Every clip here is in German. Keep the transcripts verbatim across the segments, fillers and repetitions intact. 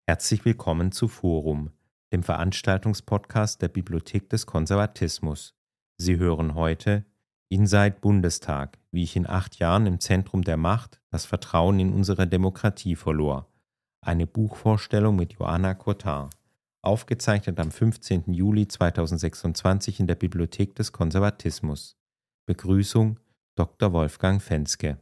Herzlich willkommen zu Forum, dem Veranstaltungspodcast der Bibliothek des Konservatismus. Sie hören heute Inside Bundestag, wie ich in acht Jahren im Zentrum der Macht das Vertrauen in unsere Demokratie verlor. Eine Buchvorstellung mit Joanna Cotard, aufgezeichnet am fünfzehnten Juli zweitausendsechsundzwanzig in der Bibliothek des Konservatismus. Begrüßung Doktor Wolfgang Fenske.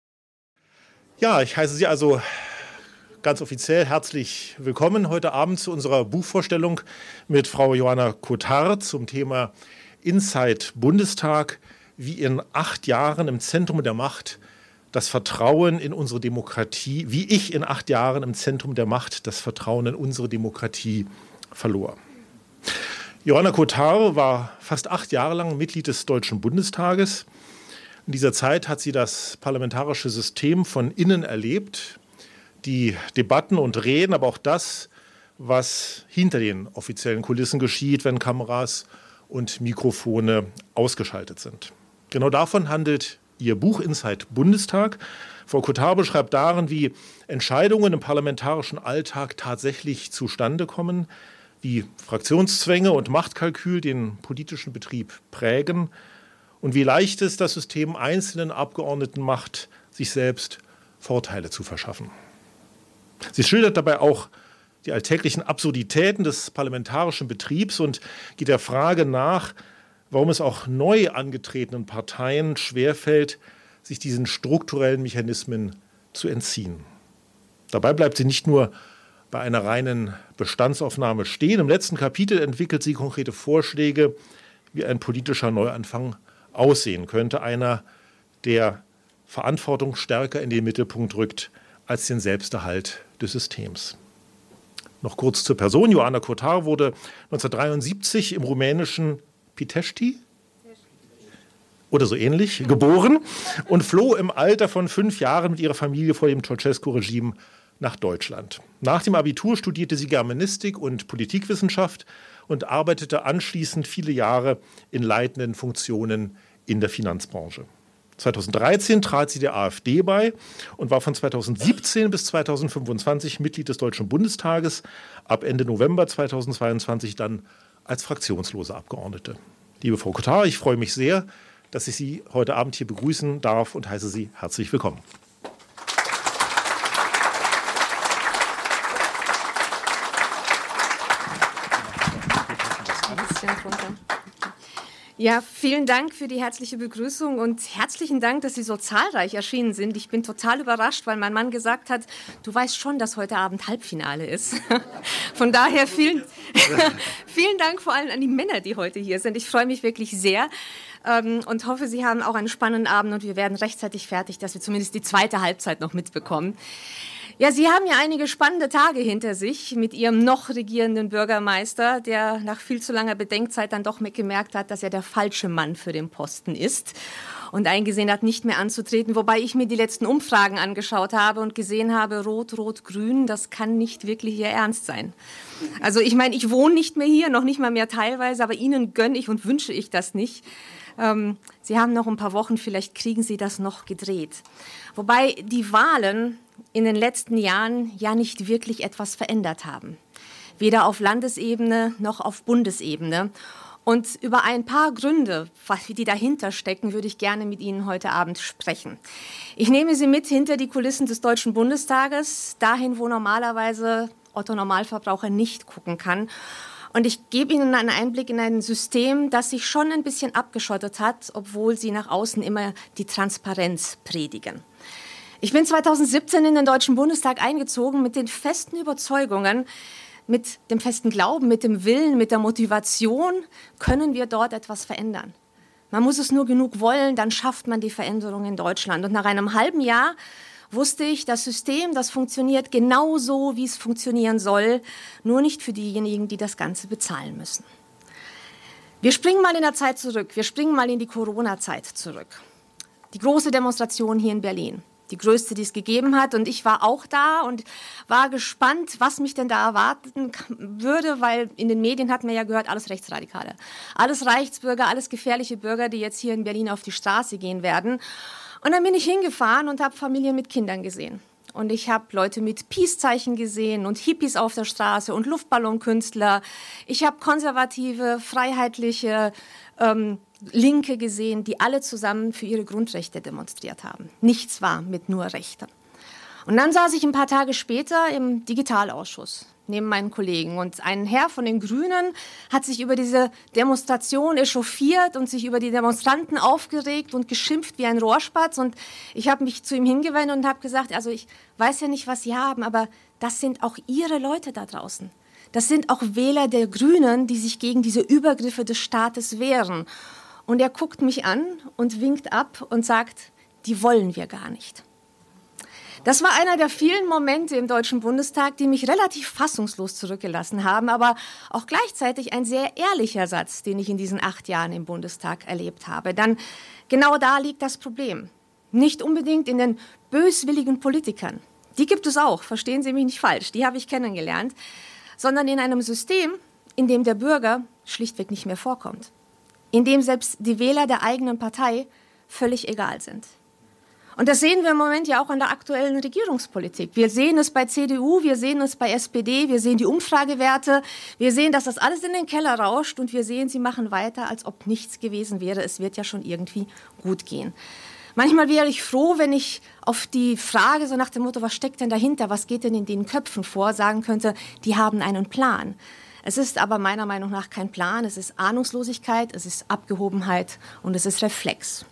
Ja, ich heiße Sie also ganz offiziell herzlich willkommen heute Abend zu unserer Buchvorstellung mit Frau Joanna Cotard zum Thema Inside Bundestag, wie in acht Jahren im Zentrum der Macht das Vertrauen in unsere Demokratie, wie ich in acht Jahren im Zentrum der Macht das Vertrauen in unsere Demokratie verlor. Joanna Cotard war fast acht Jahre lang Mitglied des Deutschen Bundestages. In dieser Zeit hat sie das parlamentarische System von innen erlebt, die Debatten und Reden, aber auch das, was hinter den offiziellen Kulissen geschieht, wenn Kameras und Mikrofone ausgeschaltet sind. Genau davon handelt ihr Buch Inside Bundestag. Frau Cotard beschreibt darin, wie Entscheidungen im parlamentarischen Alltag tatsächlich zustande kommen, wie Fraktionszwänge und Machtkalkül den politischen Betrieb prägen und wie leicht es das System einzelnen Abgeordneten macht, sich selbst Vorteile zu verschaffen. Sie schildert dabei auch die alltäglichen Absurditäten des parlamentarischen Betriebs und geht der Frage nach, warum es auch neu angetretenen Parteien schwerfällt, sich diesen strukturellen Mechanismen zu entziehen. Dabei bleibt sie nicht nur bei einer reinen Bestandsaufnahme stehen. Im letzten Kapitel entwickelt sie konkrete Vorschläge, wie ein politischer Neuanfang aussehen könnte. Einer, der Verantwortung stärker in den Mittelpunkt rückt als den Selbsterhalt des Systems. Noch kurz zur Person. Joanna Cotard wurde neunzehnhundertdreiundsiebzig im rumänischen Pitești oder so ähnlich geboren und floh im Alter von fünf Jahren mit ihrer Familie vor dem Ceausescu-Regime nach Deutschland. Nach dem Abitur studierte sie Germanistik und Politikwissenschaft und arbeitete anschließend viele Jahre in leitenden Funktionen in der Finanzbranche. zweitausenddreizehn trat sie der AfD bei und war von zweitausendsiebzehn bis zweitausendfünfundzwanzig Mitglied des Deutschen Bundestages, ab Ende November zweitausendzweiundzwanzig dann als fraktionslose Abgeordnete. Liebe Frau Cotard, ich freue mich sehr, dass ich Sie heute Abend hier begrüßen darf und heiße Sie herzlich willkommen. Ja, vielen Dank für die herzliche Begrüßung und herzlichen Dank, dass Sie so zahlreich erschienen sind. Ich bin total überrascht, weil mein Mann gesagt hat, du weißt schon, dass heute Abend Halbfinale ist. Von daher vielen, vielen Dank vor allem an die Männer, die heute hier sind. Ich freue mich wirklich sehr ähm, und hoffe, Sie haben auch einen spannenden Abend und wir werden rechtzeitig fertig, dass wir zumindest die zweite Halbzeit noch mitbekommen. Ja, Sie haben ja einige spannende Tage hinter sich mit Ihrem noch regierenden Bürgermeister, der nach viel zu langer Bedenkzeit dann doch gemerkt hat, dass er der falsche Mann für den Posten ist und eingesehen hat, nicht mehr anzutreten. Wobei ich mir die letzten Umfragen angeschaut habe und gesehen habe, Rot, Rot, Grün, das kann nicht wirklich Ihr Ernst sein. Also ich meine, ich wohne nicht mehr hier, noch nicht mal mehr teilweise, aber Ihnen gönne ich und wünsche ich das nicht. Ähm, Sie haben noch ein paar Wochen, vielleicht kriegen Sie das noch gedreht. Wobei die Wahlen in den letzten Jahren ja nicht wirklich etwas verändert haben. Weder auf Landesebene noch auf Bundesebene. Und über ein paar Gründe, die dahinter stecken, würde ich gerne mit Ihnen heute Abend sprechen. Ich nehme Sie mit hinter die Kulissen des Deutschen Bundestages, dahin, wo normalerweise Otto Normalverbraucher nicht gucken kann. Und ich gebe Ihnen einen Einblick in ein System, das sich schon ein bisschen abgeschottet hat, obwohl Sie nach außen immer die Transparenz predigen. Ich bin zweitausendsiebzehn in den Deutschen Bundestag eingezogen mit den festen Überzeugungen, mit dem festen Glauben, mit dem Willen, mit der Motivation, können wir dort etwas verändern. Man muss es nur genug wollen, dann schafft man die Veränderung in Deutschland. Und nach einem halben Jahr wusste ich, das System, das funktioniert genauso, wie es funktionieren soll, nur nicht für diejenigen, die das Ganze bezahlen müssen. Wir springen mal in der Zeit zurück, wir springen mal in die Corona-Zeit zurück. Die große Demonstration hier in Berlin. Die größte, die es gegeben hat. Und ich war auch da und war gespannt, was mich denn da erwarten würde, weil in den Medien hat man ja gehört, alles Rechtsradikale. Alles Reichsbürger, alles gefährliche Bürger, die jetzt hier in Berlin auf die Straße gehen werden. Und dann bin ich hingefahren und habe Familien mit Kindern gesehen. Und ich habe Leute mit Peace-Zeichen gesehen und Hippies auf der Straße und Luftballonkünstler. Ich habe konservative, freiheitliche ähm, Linke gesehen, die alle zusammen für ihre Grundrechte demonstriert haben. Nichts war mit nur Rechten. Und dann saß ich ein paar Tage später im Digitalausschuss neben meinen Kollegen. Und ein Herr von den Grünen hat sich über diese Demonstration echauffiert und sich über die Demonstranten aufgeregt und geschimpft wie ein Rohrspatz. Und ich habe mich zu ihm hingewendet und habe gesagt, also ich weiß ja nicht, was Sie haben, aber das sind auch Ihre Leute da draußen. Das sind auch Wähler der Grünen, die sich gegen diese Übergriffe des Staates wehren. Und er guckt mich an und winkt ab und sagt, die wollen wir gar nicht. Das war einer der vielen Momente im Deutschen Bundestag, die mich relativ fassungslos zurückgelassen haben, aber auch gleichzeitig ein sehr ehrlicher Satz, den ich in diesen acht Jahren im Bundestag erlebt habe. Denn genau da liegt das Problem. Nicht unbedingt in den böswilligen Politikern. Die gibt es auch, verstehen Sie mich nicht falsch, die habe ich kennengelernt, sondern in einem System, in dem der Bürger schlichtweg nicht mehr vorkommt. In dem selbst die Wähler der eigenen Partei völlig egal sind. Und das sehen wir im Moment ja auch an der aktuellen Regierungspolitik. Wir sehen es bei C D U, wir sehen es bei S P D, wir sehen die Umfragewerte, wir sehen, dass das alles in den Keller rauscht und wir sehen, sie machen weiter, als ob nichts gewesen wäre. Es wird ja schon irgendwie gut gehen. Manchmal wäre ich froh, wenn ich auf die Frage so nach dem Motto, was steckt denn dahinter, was geht denn in den Köpfen vor, sagen könnte, die haben einen Plan. Es ist aber meiner Meinung nach kein Plan, es ist Ahnungslosigkeit, es ist Abgehobenheit und es ist Reflex.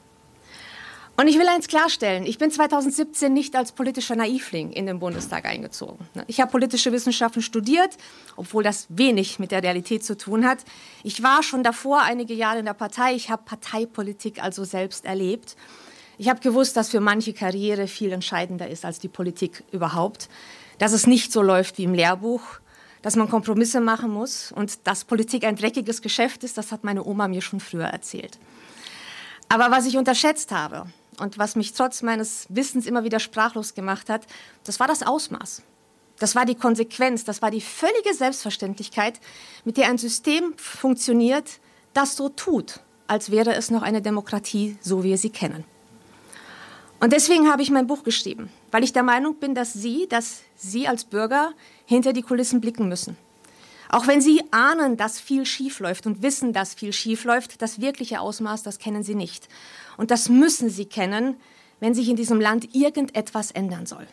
Und ich will eins klarstellen, ich bin zweitausendsiebzehn nicht als politischer Naivling in den Bundestag eingezogen. Ich habe politische Wissenschaften studiert, obwohl das wenig mit der Realität zu tun hat. Ich war schon davor einige Jahre in der Partei, ich habe Parteipolitik also selbst erlebt. Ich habe gewusst, dass für manche Karriere viel entscheidender ist als die Politik überhaupt, dass es nicht so läuft wie im Lehrbuch, dass man Kompromisse machen muss und dass Politik ein dreckiges Geschäft ist, das hat meine Oma mir schon früher erzählt. Aber was ich unterschätzt habe und was mich trotz meines Wissens immer wieder sprachlos gemacht hat, das war das Ausmaß. Das war die Konsequenz, das war die völlige Selbstverständlichkeit, mit der ein System funktioniert, das so tut, als wäre es noch eine Demokratie, so wie wir sie kennen. Und deswegen habe ich mein Buch geschrieben, weil ich der Meinung bin, dass Sie, dass Sie als Bürger hinter die Kulissen blicken müssen. Auch wenn Sie ahnen, dass viel schiefläuft und wissen, dass viel schiefläuft, das wirkliche Ausmaß, das kennen Sie nicht. Und das müssen Sie kennen, wenn sich in diesem Land irgendetwas ändern soll.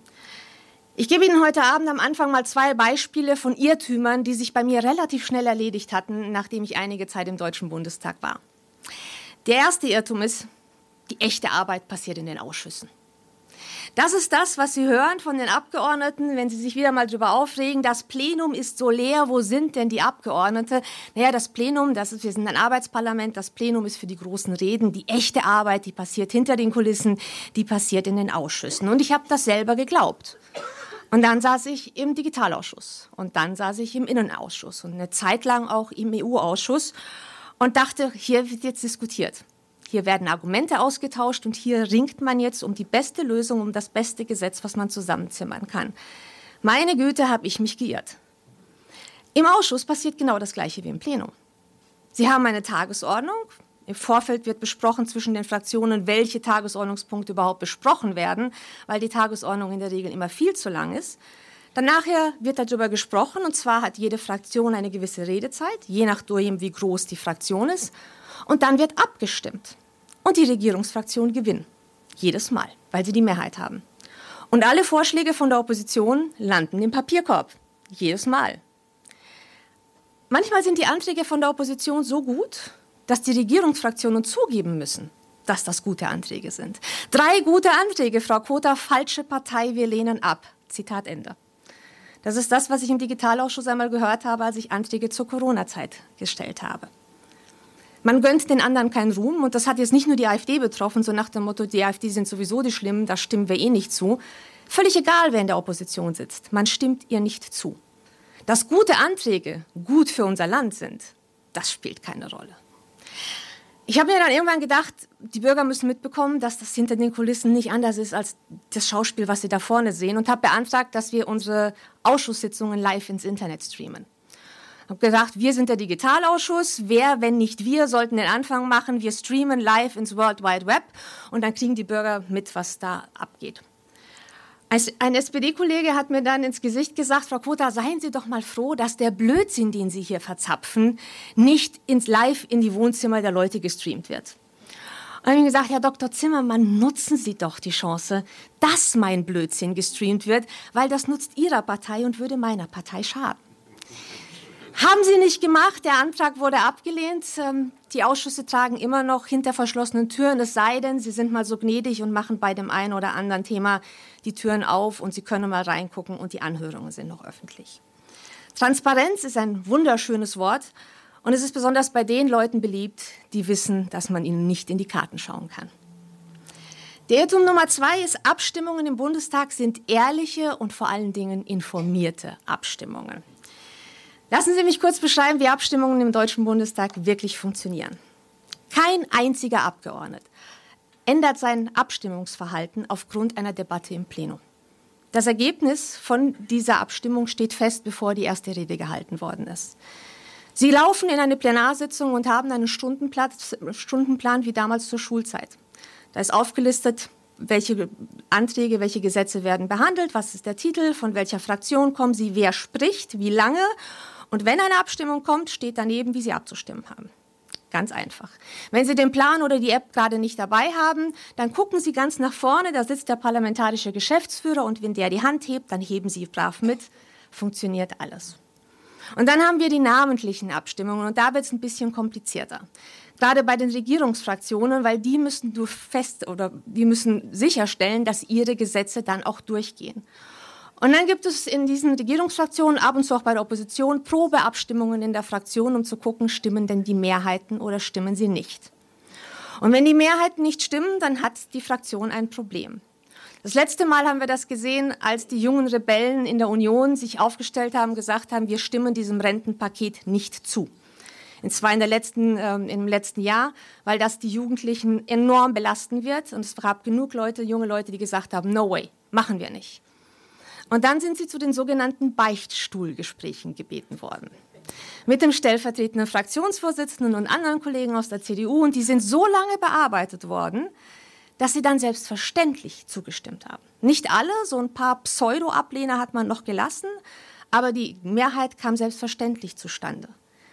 Ich gebe Ihnen heute Abend am Anfang mal zwei Beispiele von Irrtümern, die sich bei mir relativ schnell erledigt hatten, nachdem ich einige Zeit im Deutschen Bundestag war. Der erste Irrtum ist, die echte Arbeit passiert in den Ausschüssen. Das ist das, was Sie hören von den Abgeordneten, wenn sie sich wieder mal darüber aufregen, das Plenum ist so leer, wo sind denn die Abgeordneten? Naja, das Plenum, das ist, wir sind ein Arbeitsparlament, das Plenum ist für die großen Reden. Die echte Arbeit, die passiert hinter den Kulissen, die passiert in den Ausschüssen. Und ich habe das selber geglaubt. Und dann saß ich im Digitalausschuss und dann saß ich im Innenausschuss und eine Zeit lang auch im E U-Ausschuss und dachte, hier wird jetzt diskutiert. Hier werden Argumente ausgetauscht und hier ringt man jetzt um die beste Lösung, um das beste Gesetz, was man zusammenzimmern kann. Meine Güte, habe ich mich geirrt. Im Ausschuss passiert genau das Gleiche wie im Plenum. Sie haben eine Tagesordnung. Im Vorfeld wird besprochen zwischen den Fraktionen, welche Tagesordnungspunkte überhaupt besprochen werden, weil die Tagesordnung in der Regel immer viel zu lang ist. Dann nachher wird darüber gesprochen und zwar hat jede Fraktion eine gewisse Redezeit, je nachdem, wie groß die Fraktion ist. Und dann wird abgestimmt. Und die Regierungsfraktionen gewinnen. Jedes Mal, weil sie die Mehrheit haben. Und alle Vorschläge von der Opposition landen im Papierkorb. Jedes Mal. Manchmal sind die Anträge von der Opposition so gut, dass die Regierungsfraktionen zugeben müssen, dass das gute Anträge sind. Drei gute Anträge, Frau Kota, falsche Partei, wir lehnen ab. Zitat Ende. Das ist das, was ich im Digitalausschuss einmal gehört habe, als ich Anträge zur Corona-Zeit gestellt habe. Man gönnt den anderen keinen Ruhm und das hat jetzt nicht nur die AfD betroffen, so nach dem Motto, die AfD sind sowieso die Schlimmen, da stimmen wir eh nicht zu. Völlig egal, wer in der Opposition sitzt, man stimmt ihr nicht zu. Dass gute Anträge gut für unser Land sind, das spielt keine Rolle. Ich habe mir dann irgendwann gedacht, die Bürger müssen mitbekommen, dass das hinter den Kulissen nicht anders ist als das Schauspiel, was sie da vorne sehen und habe beantragt, dass wir unsere Ausschusssitzungen live ins Internet streamen. Ich habe gesagt, wir sind der Digitalausschuss, wer, wenn nicht wir, sollten den Anfang machen. Wir streamen live ins World Wide Web und dann kriegen die Bürger mit, was da abgeht. Ein S P D-Kollege hat mir dann ins Gesicht gesagt, Frau Kota, seien Sie doch mal froh, dass der Blödsinn, den Sie hier verzapfen, nicht ins Live in die Wohnzimmer der Leute gestreamt wird. Und ich habe ihm gesagt, Herr Doktor Zimmermann, nutzen Sie doch die Chance, dass mein Blödsinn gestreamt wird, weil das nutzt Ihrer Partei und würde meiner Partei schaden. Haben Sie nicht gemacht, der Antrag wurde abgelehnt. Die Ausschüsse tragen immer noch hinter verschlossenen Türen, es sei denn, Sie sind mal so gnädig und machen bei dem einen oder anderen Thema die Türen auf und Sie können mal reingucken und die Anhörungen sind noch öffentlich. Transparenz ist ein wunderschönes Wort und es ist besonders bei den Leuten beliebt, die wissen, dass man ihnen nicht in die Karten schauen kann. Der Irrtum Nummer zwei ist, Abstimmungen im Bundestag sind ehrliche und vor allen Dingen informierte Abstimmungen. Lassen Sie mich kurz beschreiben, wie Abstimmungen im Deutschen Bundestag wirklich funktionieren. Kein einziger Abgeordneter ändert sein Abstimmungsverhalten aufgrund einer Debatte im Plenum. Das Ergebnis von dieser Abstimmung steht fest, bevor die erste Rede gehalten worden ist. Sie laufen in eine Plenarsitzung und haben einen Stundenplan, Stundenplan wie damals zur Schulzeit. Da ist aufgelistet, welche Anträge, welche Gesetze werden behandelt, was ist der Titel, von welcher Fraktion kommen sie, wer spricht, wie lange. Und wenn eine Abstimmung kommt, steht daneben, wie Sie abzustimmen haben. Ganz einfach. Wenn Sie den Plan oder die App gerade nicht dabei haben, dann gucken Sie ganz nach vorne, da sitzt der parlamentarische Geschäftsführer und wenn der die Hand hebt, dann heben Sie brav mit. Funktioniert alles. Und dann haben wir die namentlichen Abstimmungen und da wird es ein bisschen komplizierter. Gerade bei den Regierungsfraktionen, weil die müssen durch fest oder die müssen sicherstellen, dass ihre Gesetze dann auch durchgehen. Und dann gibt es in diesen Regierungsfraktionen, ab und zu auch bei der Opposition, Probeabstimmungen in der Fraktion, um zu gucken, stimmen denn die Mehrheiten oder stimmen sie nicht. Und wenn die Mehrheiten nicht stimmen, dann hat die Fraktion ein Problem. Das letzte Mal haben wir das gesehen, als die jungen Rebellen in der Union sich aufgestellt haben, gesagt haben, wir stimmen diesem Rentenpaket nicht zu. Und zwar in der letzten, äh, im letzten Jahr, weil das die Jugendlichen enorm belasten wird. Und es gab genug Leute, junge Leute, die gesagt haben, no way, machen wir nicht. Und dann sind sie zu den sogenannten Beichtstuhlgesprächen gebeten worden. Mit dem stellvertretenden Fraktionsvorsitzenden und anderen Kollegen aus der C D U. Und die sind so lange bearbeitet worden, dass sie dann selbstverständlich zugestimmt haben. Nicht alle, so ein paar Pseudo-Ablehner hat man noch gelassen, aber die Mehrheit kam selbstverständlich zustande.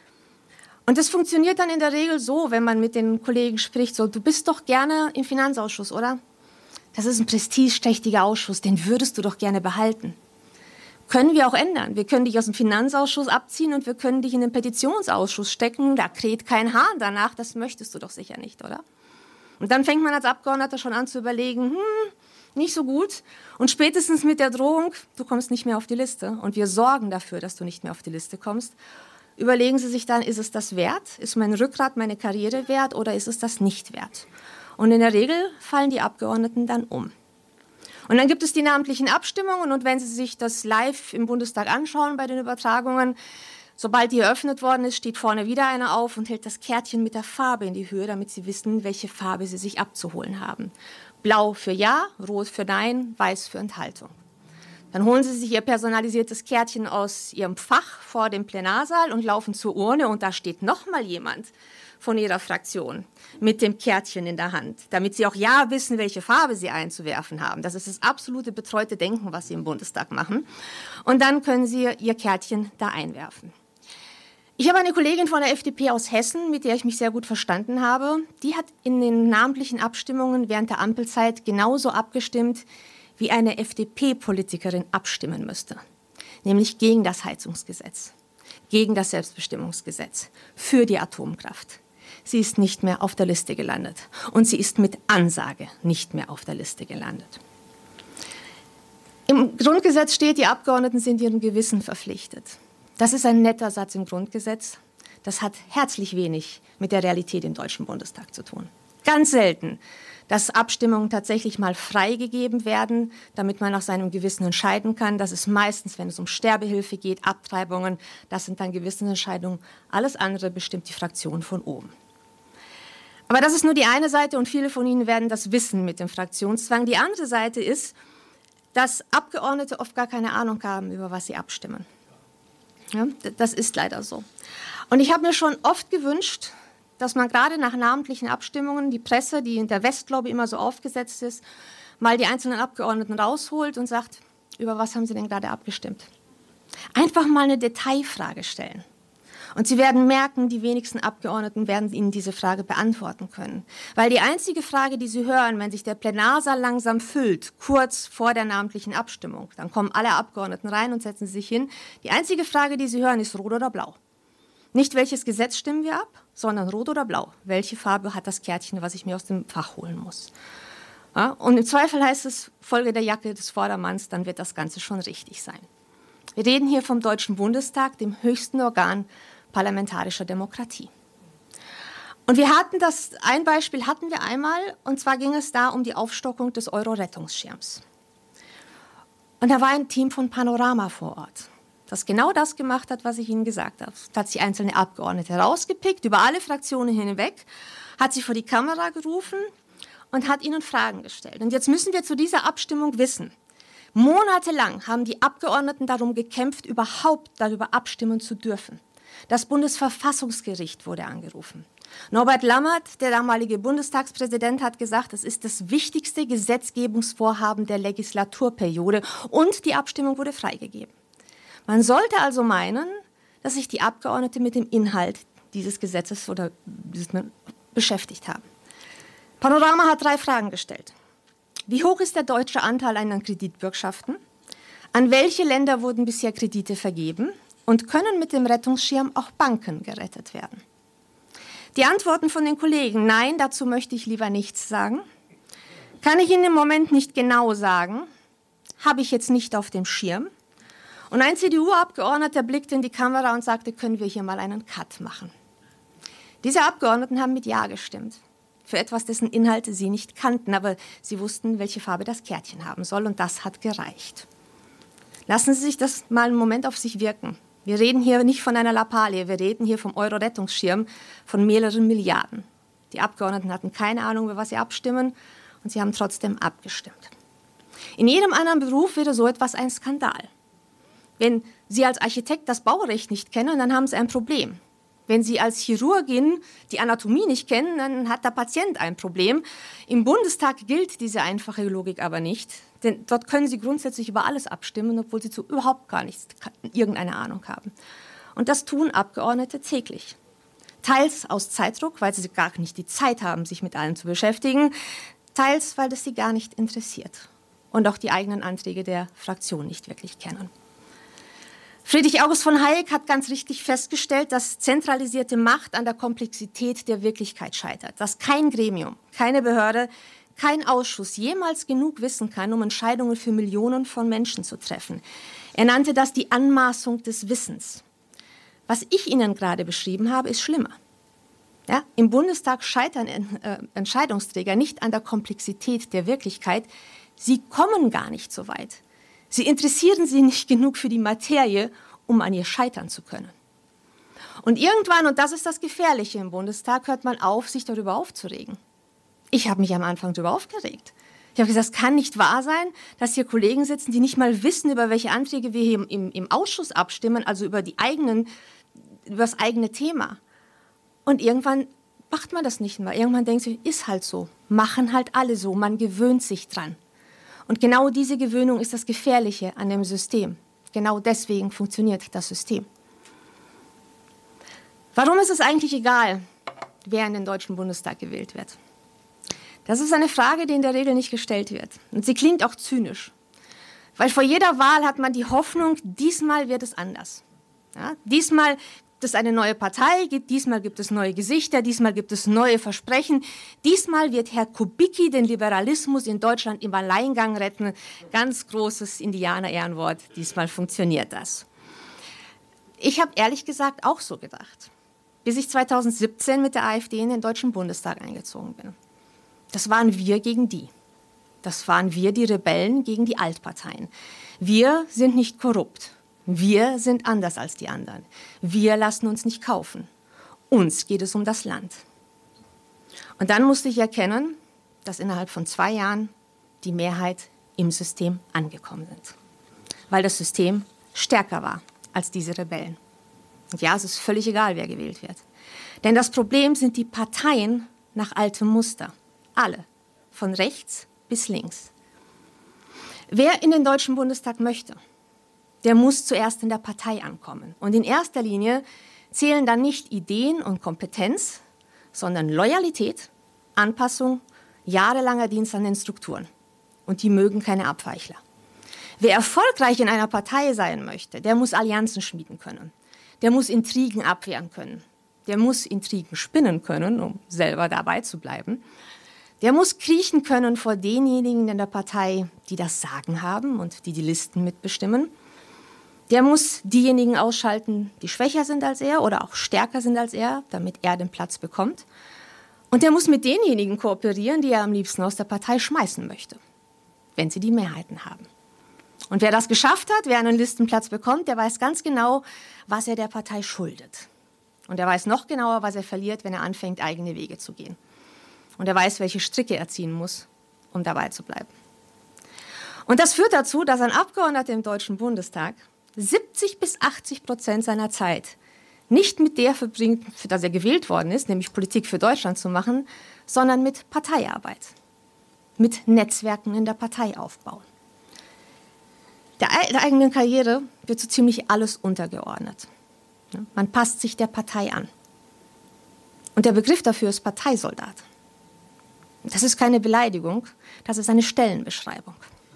Und das funktioniert dann in der Regel so, wenn man mit den Kollegen spricht, so, du bist doch gerne im Finanzausschuss, oder? Das ist ein prestigeträchtiger Ausschuss, den würdest du doch gerne behalten. Können wir auch ändern. Wir können dich aus dem Finanzausschuss abziehen und wir können dich in den Petitionsausschuss stecken. Da kräht kein Hahn danach, das möchtest du doch sicher nicht, oder? Und dann fängt man als Abgeordneter schon an zu überlegen, hm, nicht so gut. Und spätestens mit der Drohung, du kommst nicht mehr auf die Liste und wir sorgen dafür, dass du nicht mehr auf die Liste kommst, überlegen Sie sich dann, ist es das wert? Ist mein Rückgrat, meine Karriere wert oder ist es das nicht wert? Und in der Regel fallen die Abgeordneten dann um. Und dann gibt es die namentlichen Abstimmungen und wenn Sie sich das live im Bundestag anschauen bei den Übertragungen, sobald die eröffnet worden ist, steht vorne wieder einer auf und hält das Kärtchen mit der Farbe in die Höhe, damit Sie wissen, welche Farbe Sie sich abzuholen haben. Blau für Ja, Rot für Nein, Weiß für Enthaltung. Dann holen Sie sich Ihr personalisiertes Kärtchen aus Ihrem Fach vor dem Plenarsaal und laufen zur Urne und da steht noch mal jemand von Ihrer Fraktion mit dem Kärtchen in der Hand, damit Sie auch ja wissen, welche Farbe Sie einzuwerfen haben. Das ist das absolute betreute Denken, was Sie im Bundestag machen. Und dann können Sie Ihr Kärtchen da einwerfen. Ich habe eine Kollegin von der F D P aus Hessen, mit der ich mich sehr gut verstanden habe. Die hat in den namentlichen Abstimmungen während der Ampelzeit genauso abgestimmt, wie eine F D P-Politikerin abstimmen müsste. Nämlich gegen das Heizungsgesetz, gegen das Selbstbestimmungsgesetz, für die Atomkraft. Sie ist nicht mehr auf der Liste gelandet. Und sie ist mit Ansage nicht mehr auf der Liste gelandet. Im Grundgesetz steht, die Abgeordneten sind ihrem Gewissen verpflichtet. Das ist ein netter Satz im Grundgesetz. Das hat herzlich wenig mit der Realität im Deutschen Bundestag zu tun. Ganz selten, dass Abstimmungen tatsächlich mal freigegeben werden, damit man nach seinem Gewissen entscheiden kann. Das ist meistens, wenn es um Sterbehilfe geht, Abtreibungen. Das sind dann Gewissensentscheidungen. Alles andere bestimmt die Fraktion von oben. Aber das ist nur die eine Seite und viele von Ihnen werden das wissen mit dem Fraktionszwang. Die andere Seite ist, dass Abgeordnete oft gar keine Ahnung haben, über was sie abstimmen. Ja, das ist leider so. Und ich habe mir schon oft gewünscht, dass man gerade nach namentlichen Abstimmungen die Presse, die in der Westlobby immer so aufgesetzt ist, mal die einzelnen Abgeordneten rausholt und sagt, über was haben Sie denn gerade abgestimmt? Einfach mal eine Detailfrage stellen. Und Sie werden merken, die wenigsten Abgeordneten werden Ihnen diese Frage beantworten können. Weil die einzige Frage, die Sie hören, wenn sich der Plenarsaal langsam füllt, kurz vor der namentlichen Abstimmung, dann kommen alle Abgeordneten rein und setzen sich hin. Die einzige Frage, die Sie hören, ist rot oder blau. Nicht, welches Gesetz stimmen wir ab, sondern rot oder blau. Welche Farbe hat das Kärtchen, was ich mir aus dem Fach holen muss? Ja, und im Zweifel heißt es, Folge der Jacke des Vordermanns, dann wird das Ganze schon richtig sein. Wir reden hier vom Deutschen Bundestag, dem höchsten Organ parlamentarischer Demokratie. Und wir hatten das, ein Beispiel hatten wir einmal, und zwar ging es da um die Aufstockung des Euro-Rettungsschirms. Und da war ein Team von Panorama vor Ort, das genau das gemacht hat, was ich Ihnen gesagt habe. Da hat sich einzelne Abgeordnete rausgepickt, über alle Fraktionen hinweg, hat sie vor die Kamera gerufen und hat ihnen Fragen gestellt. Und jetzt müssen wir zu dieser Abstimmung wissen, monatelang haben die Abgeordneten darum gekämpft, überhaupt darüber abstimmen zu dürfen. Das Bundesverfassungsgericht wurde angerufen. Norbert Lammert, der damalige Bundestagspräsident, hat gesagt, es ist das wichtigste Gesetzgebungsvorhaben der Legislaturperiode und die Abstimmung wurde freigegeben. Man sollte also meinen, dass sich die Abgeordneten mit dem Inhalt dieses Gesetzes oder dieses beschäftigt haben. Panorama hat drei Fragen gestellt. Wie hoch ist der deutsche Anteil an Kreditbürgschaften? An welche Länder wurden bisher Kredite vergeben? Und können mit dem Rettungsschirm auch Banken gerettet werden? Die Antworten von den Kollegen, nein, dazu möchte ich lieber nichts sagen. Kann ich Ihnen im Moment nicht genau sagen, habe ich jetzt nicht auf dem Schirm. Und ein C D U-Abgeordneter blickte in die Kamera und sagte, können wir hier mal einen Cut machen? Diese Abgeordneten haben mit Ja gestimmt. Für etwas, dessen Inhalte sie nicht kannten, aber sie wussten, welche Farbe das Kärtchen haben soll, und das hat gereicht. Lassen Sie sich das mal einen Moment auf sich wirken. Wir reden hier nicht von einer Lappalie, wir reden hier vom Euro-Rettungsschirm von mehreren Milliarden. Die Abgeordneten hatten keine Ahnung, über was sie abstimmen, und sie haben trotzdem abgestimmt. In jedem anderen Beruf wäre so etwas ein Skandal. Wenn Sie als Architekt das Baurecht nicht kennen, dann haben Sie ein Problem. Wenn Sie als Chirurgin die Anatomie nicht kennen, dann hat der Patient ein Problem. Im Bundestag gilt diese einfache Logik aber nicht, denn dort können Sie grundsätzlich über alles abstimmen, obwohl Sie zu überhaupt gar nichts, irgendeine Ahnung haben. Und das tun Abgeordnete täglich. Teils aus Zeitdruck, weil sie gar nicht die Zeit haben, sich mit allem zu beschäftigen, teils, weil das sie gar nicht interessiert und auch die eigenen Anträge der Fraktion nicht wirklich kennen. Friedrich August von Hayek hat ganz richtig festgestellt, dass zentralisierte Macht an der Komplexität der Wirklichkeit scheitert, dass kein Gremium, keine Behörde, kein Ausschuss jemals genug wissen kann, um Entscheidungen für Millionen von Menschen zu treffen. Er nannte das die Anmaßung des Wissens. Was ich Ihnen gerade beschrieben habe, ist schlimmer. Ja, im Bundestag scheitern äh, Entscheidungsträger nicht an der Komplexität der Wirklichkeit. Sie kommen gar nicht so weit. Sie interessieren sich nicht genug für die Materie, um an ihr scheitern zu können. Und irgendwann, und das ist das Gefährliche im Bundestag, hört man auf, sich darüber aufzuregen. Ich habe mich am Anfang darüber aufgeregt. Ich habe gesagt, es kann nicht wahr sein, dass hier Kollegen sitzen, die nicht mal wissen, über welche Anträge wir hier im, im Ausschuss abstimmen, also über, die eigenen, über das eigene Thema. Und irgendwann macht man das nicht mehr. Irgendwann denkt sich, ist halt so, machen halt alle so, man gewöhnt sich dran. Und genau diese Gewöhnung ist das Gefährliche an dem System. Genau deswegen funktioniert das System. Warum ist es eigentlich egal, wer in den Deutschen Bundestag gewählt wird? Das ist eine Frage, die in der Regel nicht gestellt wird. Und sie klingt auch zynisch. Weil vor jeder Wahl hat man die Hoffnung, diesmal wird es anders. Ja, diesmal gibt es eine neue Partei, diesmal gibt es neue Gesichter, diesmal gibt es neue Versprechen. Diesmal wird Herr Kubicki den Liberalismus in Deutschland im Alleingang retten. Ganz großes Indianer-Ehrenwort, diesmal funktioniert das. Ich habe ehrlich gesagt auch so gedacht, bis ich zweitausendsiebzehn mit der AfD in den Deutschen Bundestag eingezogen bin. Das waren wir gegen die. Das waren wir, die Rebellen, gegen die Altparteien. Wir sind nicht korrupt. Wir sind anders als die anderen. Wir lassen uns nicht kaufen. Uns geht es um das Land. Und dann musste ich erkennen, dass innerhalb von zwei Jahren die Mehrheit im System angekommen sind. Weil das System stärker war als diese Rebellen. Und ja, es ist völlig egal, wer gewählt wird. Denn das Problem sind die Parteien nach altem Muster. Alle, von rechts bis links. Wer in den Deutschen Bundestag möchte, der muss zuerst in der Partei ankommen. Und in erster Linie zählen dann nicht Ideen und Kompetenz, sondern Loyalität, Anpassung, jahrelanger Dienst an den Strukturen. Und die mögen keine Abweichler. Wer erfolgreich in einer Partei sein möchte, der muss Allianzen schmieden können. Der muss Intrigen abwehren können. Der muss Intrigen spinnen können, um selber dabei zu bleiben. Der muss kriechen können vor denjenigen in der Partei, die das Sagen haben und die die Listen mitbestimmen. Der muss diejenigen ausschalten, die schwächer sind als er oder auch stärker sind als er, damit er den Platz bekommt. Und der muss mit denjenigen kooperieren, die er am liebsten aus der Partei schmeißen möchte, wenn sie die Mehrheiten haben. Und wer das geschafft hat, wer einen Listenplatz bekommt, der weiß ganz genau, was er der Partei schuldet. Und er weiß noch genauer, was er verliert, wenn er anfängt, eigene Wege zu gehen. Und er weiß, welche Stricke er ziehen muss, um dabei zu bleiben. Und das führt dazu, dass ein Abgeordneter im Deutschen Bundestag siebzig bis achtzig Prozent seiner Zeit nicht mit der verbringt, für das er gewählt worden ist, nämlich Politik für Deutschland zu machen, sondern mit Parteiarbeit, mit Netzwerken in der Partei aufbauen. Der, der eigenen Karriere wird so ziemlich alles untergeordnet. Man passt sich der Partei an. Und der Begriff dafür ist Parteisoldat. Das ist keine Beleidigung, das ist eine Stellenbeschreibung.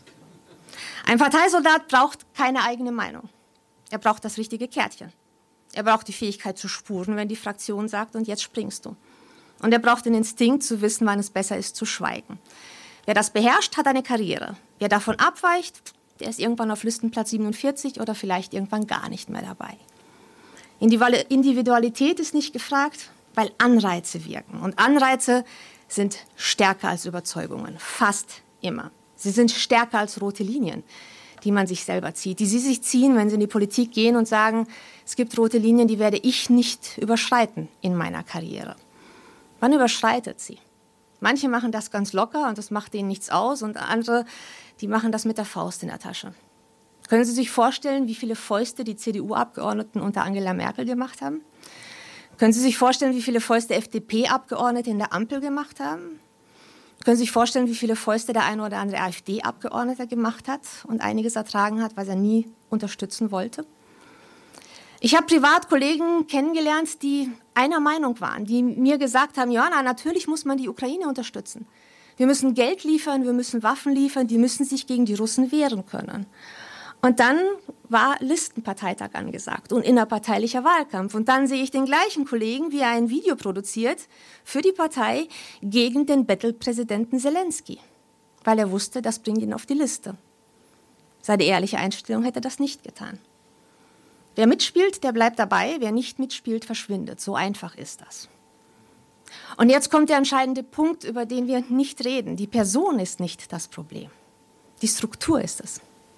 Ein Parteisoldat braucht keine eigene Meinung. Er braucht das richtige Kärtchen. Er braucht die Fähigkeit zu spuren, wenn die Fraktion sagt, und jetzt springst du. Und er braucht den Instinkt zu wissen, wann es besser ist, zu schweigen. Wer das beherrscht, hat eine Karriere. Wer davon abweicht, der ist irgendwann auf Listenplatz siebenundvierzig oder vielleicht irgendwann gar nicht mehr dabei. Individualität ist nicht gefragt, weil Anreize wirken. Und Anreize sind stärker als Überzeugungen, fast immer. Sie sind stärker als rote Linien, die man sich selber zieht, die Sie sich ziehen, wenn Sie in die Politik gehen und sagen, es gibt rote Linien, die werde ich nicht überschreiten in meiner Karriere. Man überschreitet sie. Manche machen das ganz locker und das macht ihnen nichts aus und andere, die machen das mit der Faust in der Tasche. Können Sie sich vorstellen, wie viele Fäuste die C D U-Abgeordneten unter Angela Merkel gemacht haben? Können Sie sich vorstellen, wie viele Fäuste F D P-Abgeordnete in der Ampel gemacht haben? Können Sie sich vorstellen, wie viele Fäuste der eine oder andere AfD-Abgeordnete gemacht hat und einiges ertragen hat, was er nie unterstützen wollte? Ich habe privat Kollegen kennengelernt, die einer Meinung waren, die mir gesagt haben, Johanna, natürlich muss man die Ukraine unterstützen. Wir müssen Geld liefern, wir müssen Waffen liefern, die müssen sich gegen die Russen wehren können. Und dann war Listenparteitag angesagt und innerparteilicher Wahlkampf. Und dann sehe ich den gleichen Kollegen, wie er ein Video produziert für die Partei gegen den Bettelpräsidenten Zelensky, weil er wusste, das bringt ihn auf die Liste. Seine ehrliche Einstellung hätte das nicht getan. Wer mitspielt, der bleibt dabei, wer nicht mitspielt, verschwindet. So einfach ist das. Und jetzt kommt der entscheidende Punkt, über den wir nicht reden. Die Person ist nicht das Problem. Die Struktur ist es.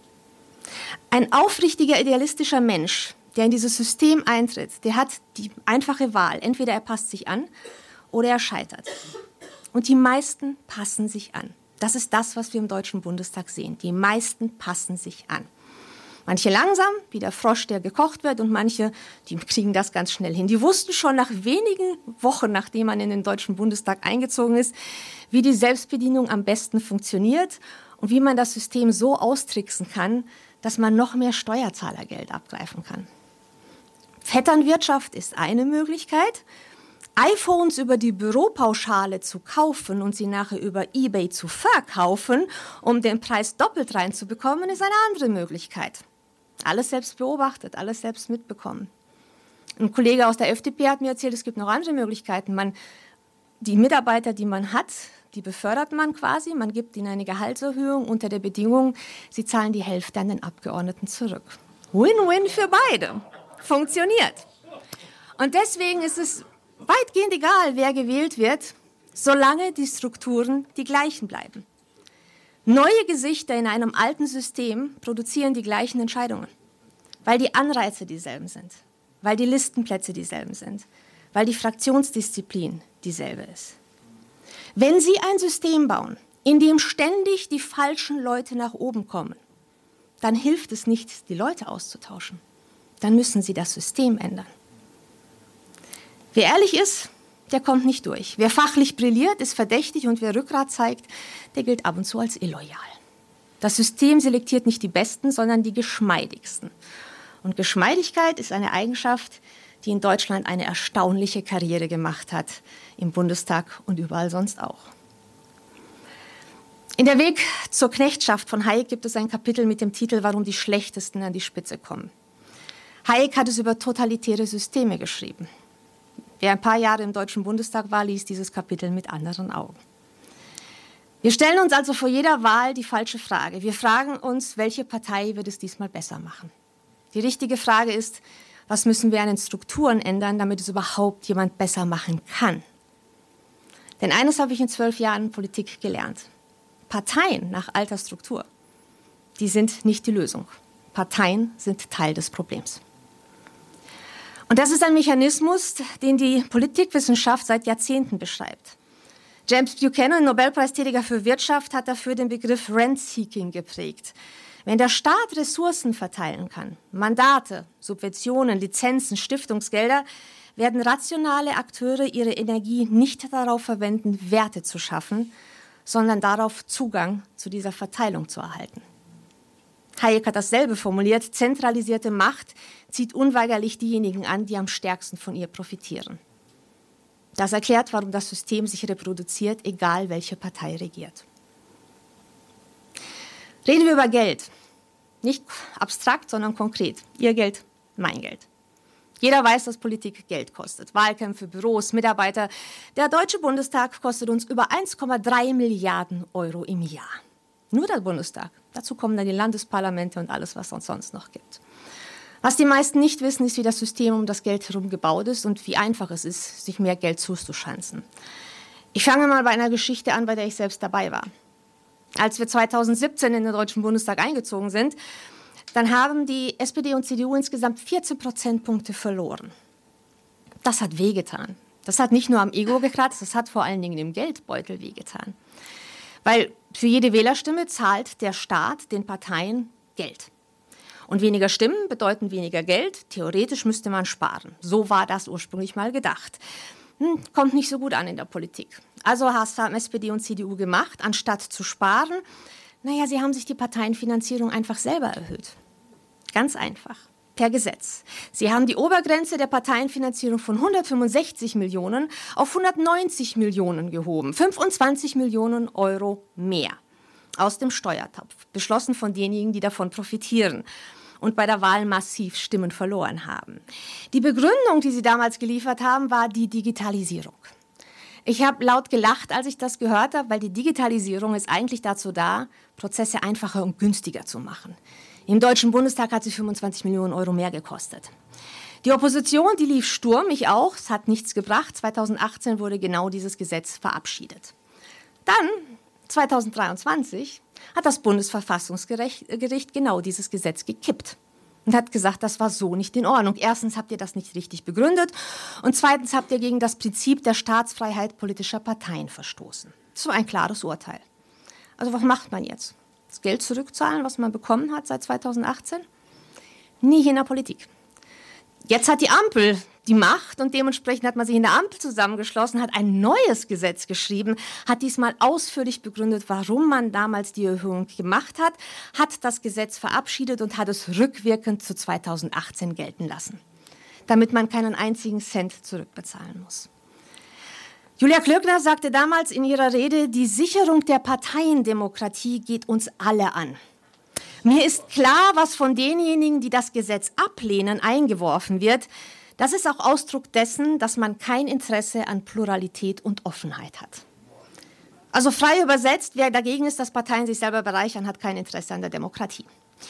Ein aufrichtiger, idealistischer Mensch, der in dieses System eintritt, der hat die einfache Wahl. Entweder er passt sich an oder er scheitert. Und die meisten passen sich an. Das ist das, was wir im Deutschen Bundestag sehen. Die meisten passen sich an. Manche langsam, wie der Frosch, der gekocht wird, und manche, die kriegen das ganz schnell hin. Die wussten schon nach wenigen Wochen, nachdem man in den Deutschen Bundestag eingezogen ist, wie die Selbstbedienung am besten funktioniert und wie man das System so austricksen kann, dass man noch mehr Steuerzahlergeld abgreifen kann. Vetternwirtschaft ist eine Möglichkeit. iPhones über die Büropauschale zu kaufen und sie nachher über eBay zu verkaufen, um den Preis doppelt reinzubekommen, ist eine andere Möglichkeit. Alles selbst beobachtet, alles selbst mitbekommen. Ein Kollege aus der F D P hat mir erzählt, es gibt noch andere Möglichkeiten. Man, die Mitarbeiter, die man hat, die befördert man quasi, man gibt ihnen eine Gehaltserhöhung unter der Bedingung, sie zahlen die Hälfte an den Abgeordneten zurück. Win-win für beide. Funktioniert. Und deswegen ist es weitgehend egal, wer gewählt wird, solange die Strukturen die gleichen bleiben. Neue Gesichter in einem alten System produzieren die gleichen Entscheidungen, weil die Anreize dieselben sind, weil die Listenplätze dieselben sind, weil die Fraktionsdisziplin dieselbe ist. Wenn Sie ein System bauen, in dem ständig die falschen Leute nach oben kommen, dann hilft es nicht, die Leute auszutauschen. Dann müssen Sie das System ändern. Wer ehrlich ist, der kommt nicht durch. Wer fachlich brilliert, ist verdächtig und wer Rückgrat zeigt, der gilt ab und zu als illoyal. Das System selektiert nicht die Besten, sondern die Geschmeidigsten. Und Geschmeidigkeit ist eine Eigenschaft, die in Deutschland eine erstaunliche Karriere gemacht hat, im Bundestag und überall sonst auch. In der Weg zur Knechtschaft von Hayek gibt es ein Kapitel mit dem Titel »Warum die Schlechtesten an die Spitze kommen«. Hayek hat es über totalitäre Systeme geschrieben. Wer ein paar Jahre im Deutschen Bundestag war, liest dieses Kapitel mit anderen Augen. Wir stellen uns also vor jeder Wahl die falsche Frage. Wir fragen uns, welche Partei wird es diesmal besser machen? Die richtige Frage ist, was müssen wir an den Strukturen ändern, damit es überhaupt jemand besser machen kann? Denn eines habe ich in zwölf Jahren Politik gelernt. Parteien nach alter Struktur, die sind nicht die Lösung. Parteien sind Teil des Problems. Und das ist ein Mechanismus, den die Politikwissenschaft seit Jahrzehnten beschreibt. James Buchanan, Nobelpreisträger für Wirtschaft, hat dafür den Begriff Rent-Seeking geprägt. Wenn der Staat Ressourcen verteilen kann, Mandate, Subventionen, Lizenzen, Stiftungsgelder, werden rationale Akteure ihre Energie nicht darauf verwenden, Werte zu schaffen, sondern darauf, Zugang zu dieser Verteilung zu erhalten. Hayek hat dasselbe formuliert: Zentralisierte Macht zieht unweigerlich diejenigen an, die am stärksten von ihr profitieren. Das erklärt, warum das System sich reproduziert, egal welche Partei regiert. Reden wir über Geld. Nicht abstrakt, sondern konkret. Ihr Geld, mein Geld. Jeder weiß, dass Politik Geld kostet. Wahlkämpfe, Büros, Mitarbeiter. Der Deutsche Bundestag kostet uns über eins Komma drei Milliarden Euro im Jahr. Nur der Bundestag. Dazu kommen dann die Landesparlamente und alles, was es sonst noch gibt. Was die meisten nicht wissen, ist, wie das System um das Geld herum gebaut ist und wie einfach es ist, sich mehr Geld zuzuschanzen. Ich fange mal bei einer Geschichte an, bei der ich selbst dabei war. Als wir zweitausendsiebzehn in den Deutschen Bundestag eingezogen sind, dann haben die S P D und C D U insgesamt vierzehn Prozentpunkte verloren. Das hat wehgetan. Das hat nicht nur am Ego gekratzt, das hat vor allen Dingen im Geldbeutel wehgetan. Weil für jede Wählerstimme zahlt der Staat den Parteien Geld. Und weniger Stimmen bedeuten weniger Geld. Theoretisch müsste man sparen. So war das ursprünglich mal gedacht. Hm, kommt nicht so gut an in der Politik. Also haben S P D und C D U gemacht, anstatt zu sparen. Naja, sie haben sich die Parteienfinanzierung einfach selber erhöht. Ganz einfach, per Gesetz. Sie haben die Obergrenze der Parteienfinanzierung von hundertfünfundsechzig Millionen auf hundertneunzig Millionen gehoben. fünfundzwanzig Millionen Euro mehr aus dem Steuertopf, beschlossen von denjenigen, die davon profitieren und bei der Wahl massiv Stimmen verloren haben. Die Begründung, die sie damals geliefert haben, war die Digitalisierung. Ich habe laut gelacht, als ich das gehört habe, weil die Digitalisierung ist eigentlich dazu da, Prozesse einfacher und günstiger zu machen. Im Deutschen Bundestag hat sie fünfundzwanzig Millionen Euro mehr gekostet. Die Opposition, die lief Sturm, ich auch, es hat nichts gebracht. zweitausendachtzehn wurde genau dieses Gesetz verabschiedet. Dann, zweitausenddreiundzwanzig, hat das Bundesverfassungsgericht genau dieses Gesetz gekippt und hat gesagt, das war so nicht in Ordnung. Erstens habt ihr das nicht richtig begründet und zweitens habt ihr gegen das Prinzip der Staatsfreiheit politischer Parteien verstoßen. Das war ein klares Urteil. Also was macht man jetzt? Das Geld zurückzahlen, was man bekommen hat seit zweitausendachtzehn? Nie in der Politik. Jetzt hat die Ampel die Macht und dementsprechend hat man sich in der Ampel zusammengeschlossen, hat ein neues Gesetz geschrieben, hat diesmal ausführlich begründet, warum man damals die Erhöhung gemacht hat, hat das Gesetz verabschiedet und hat es rückwirkend zu zweitausendachtzehn gelten lassen, damit man keinen einzigen Cent zurückbezahlen muss. Julia Klöckner sagte damals in ihrer Rede, die Sicherung der Parteiendemokratie geht uns alle an. Mir ist klar, was von denjenigen, die das Gesetz ablehnen, eingeworfen wird. Das ist auch Ausdruck dessen, dass man kein Interesse an Pluralität und Offenheit hat. Also frei übersetzt, wer dagegen ist, dass Parteien sich selber bereichern, hat kein Interesse an der Demokratie.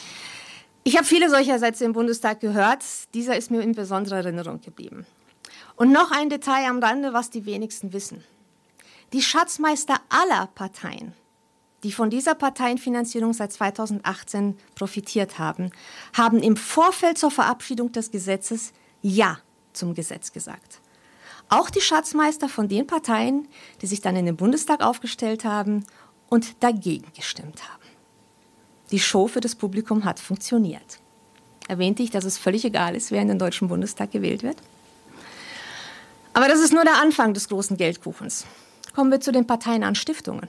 Ich habe viele solcher Sätze im Bundestag gehört. Dieser ist mir in besonderer Erinnerung geblieben. Und noch ein Detail am Rande, was die wenigsten wissen. Die Schatzmeister aller Parteien, die von dieser Parteienfinanzierung seit zweitausendachtzehn profitiert haben, haben im Vorfeld zur Verabschiedung des Gesetzes Ja zum Gesetz gesagt. Auch die Schatzmeister von den Parteien, die sich dann in den Bundestag aufgestellt haben und dagegen gestimmt haben. Die Show für das Publikum hat funktioniert. Erwähnte ich, dass es völlig egal ist, wer in den Deutschen Bundestag gewählt wird? Aber das ist nur der Anfang des großen Geldkuchens. Kommen wir zu den parteinahen Stiftungen.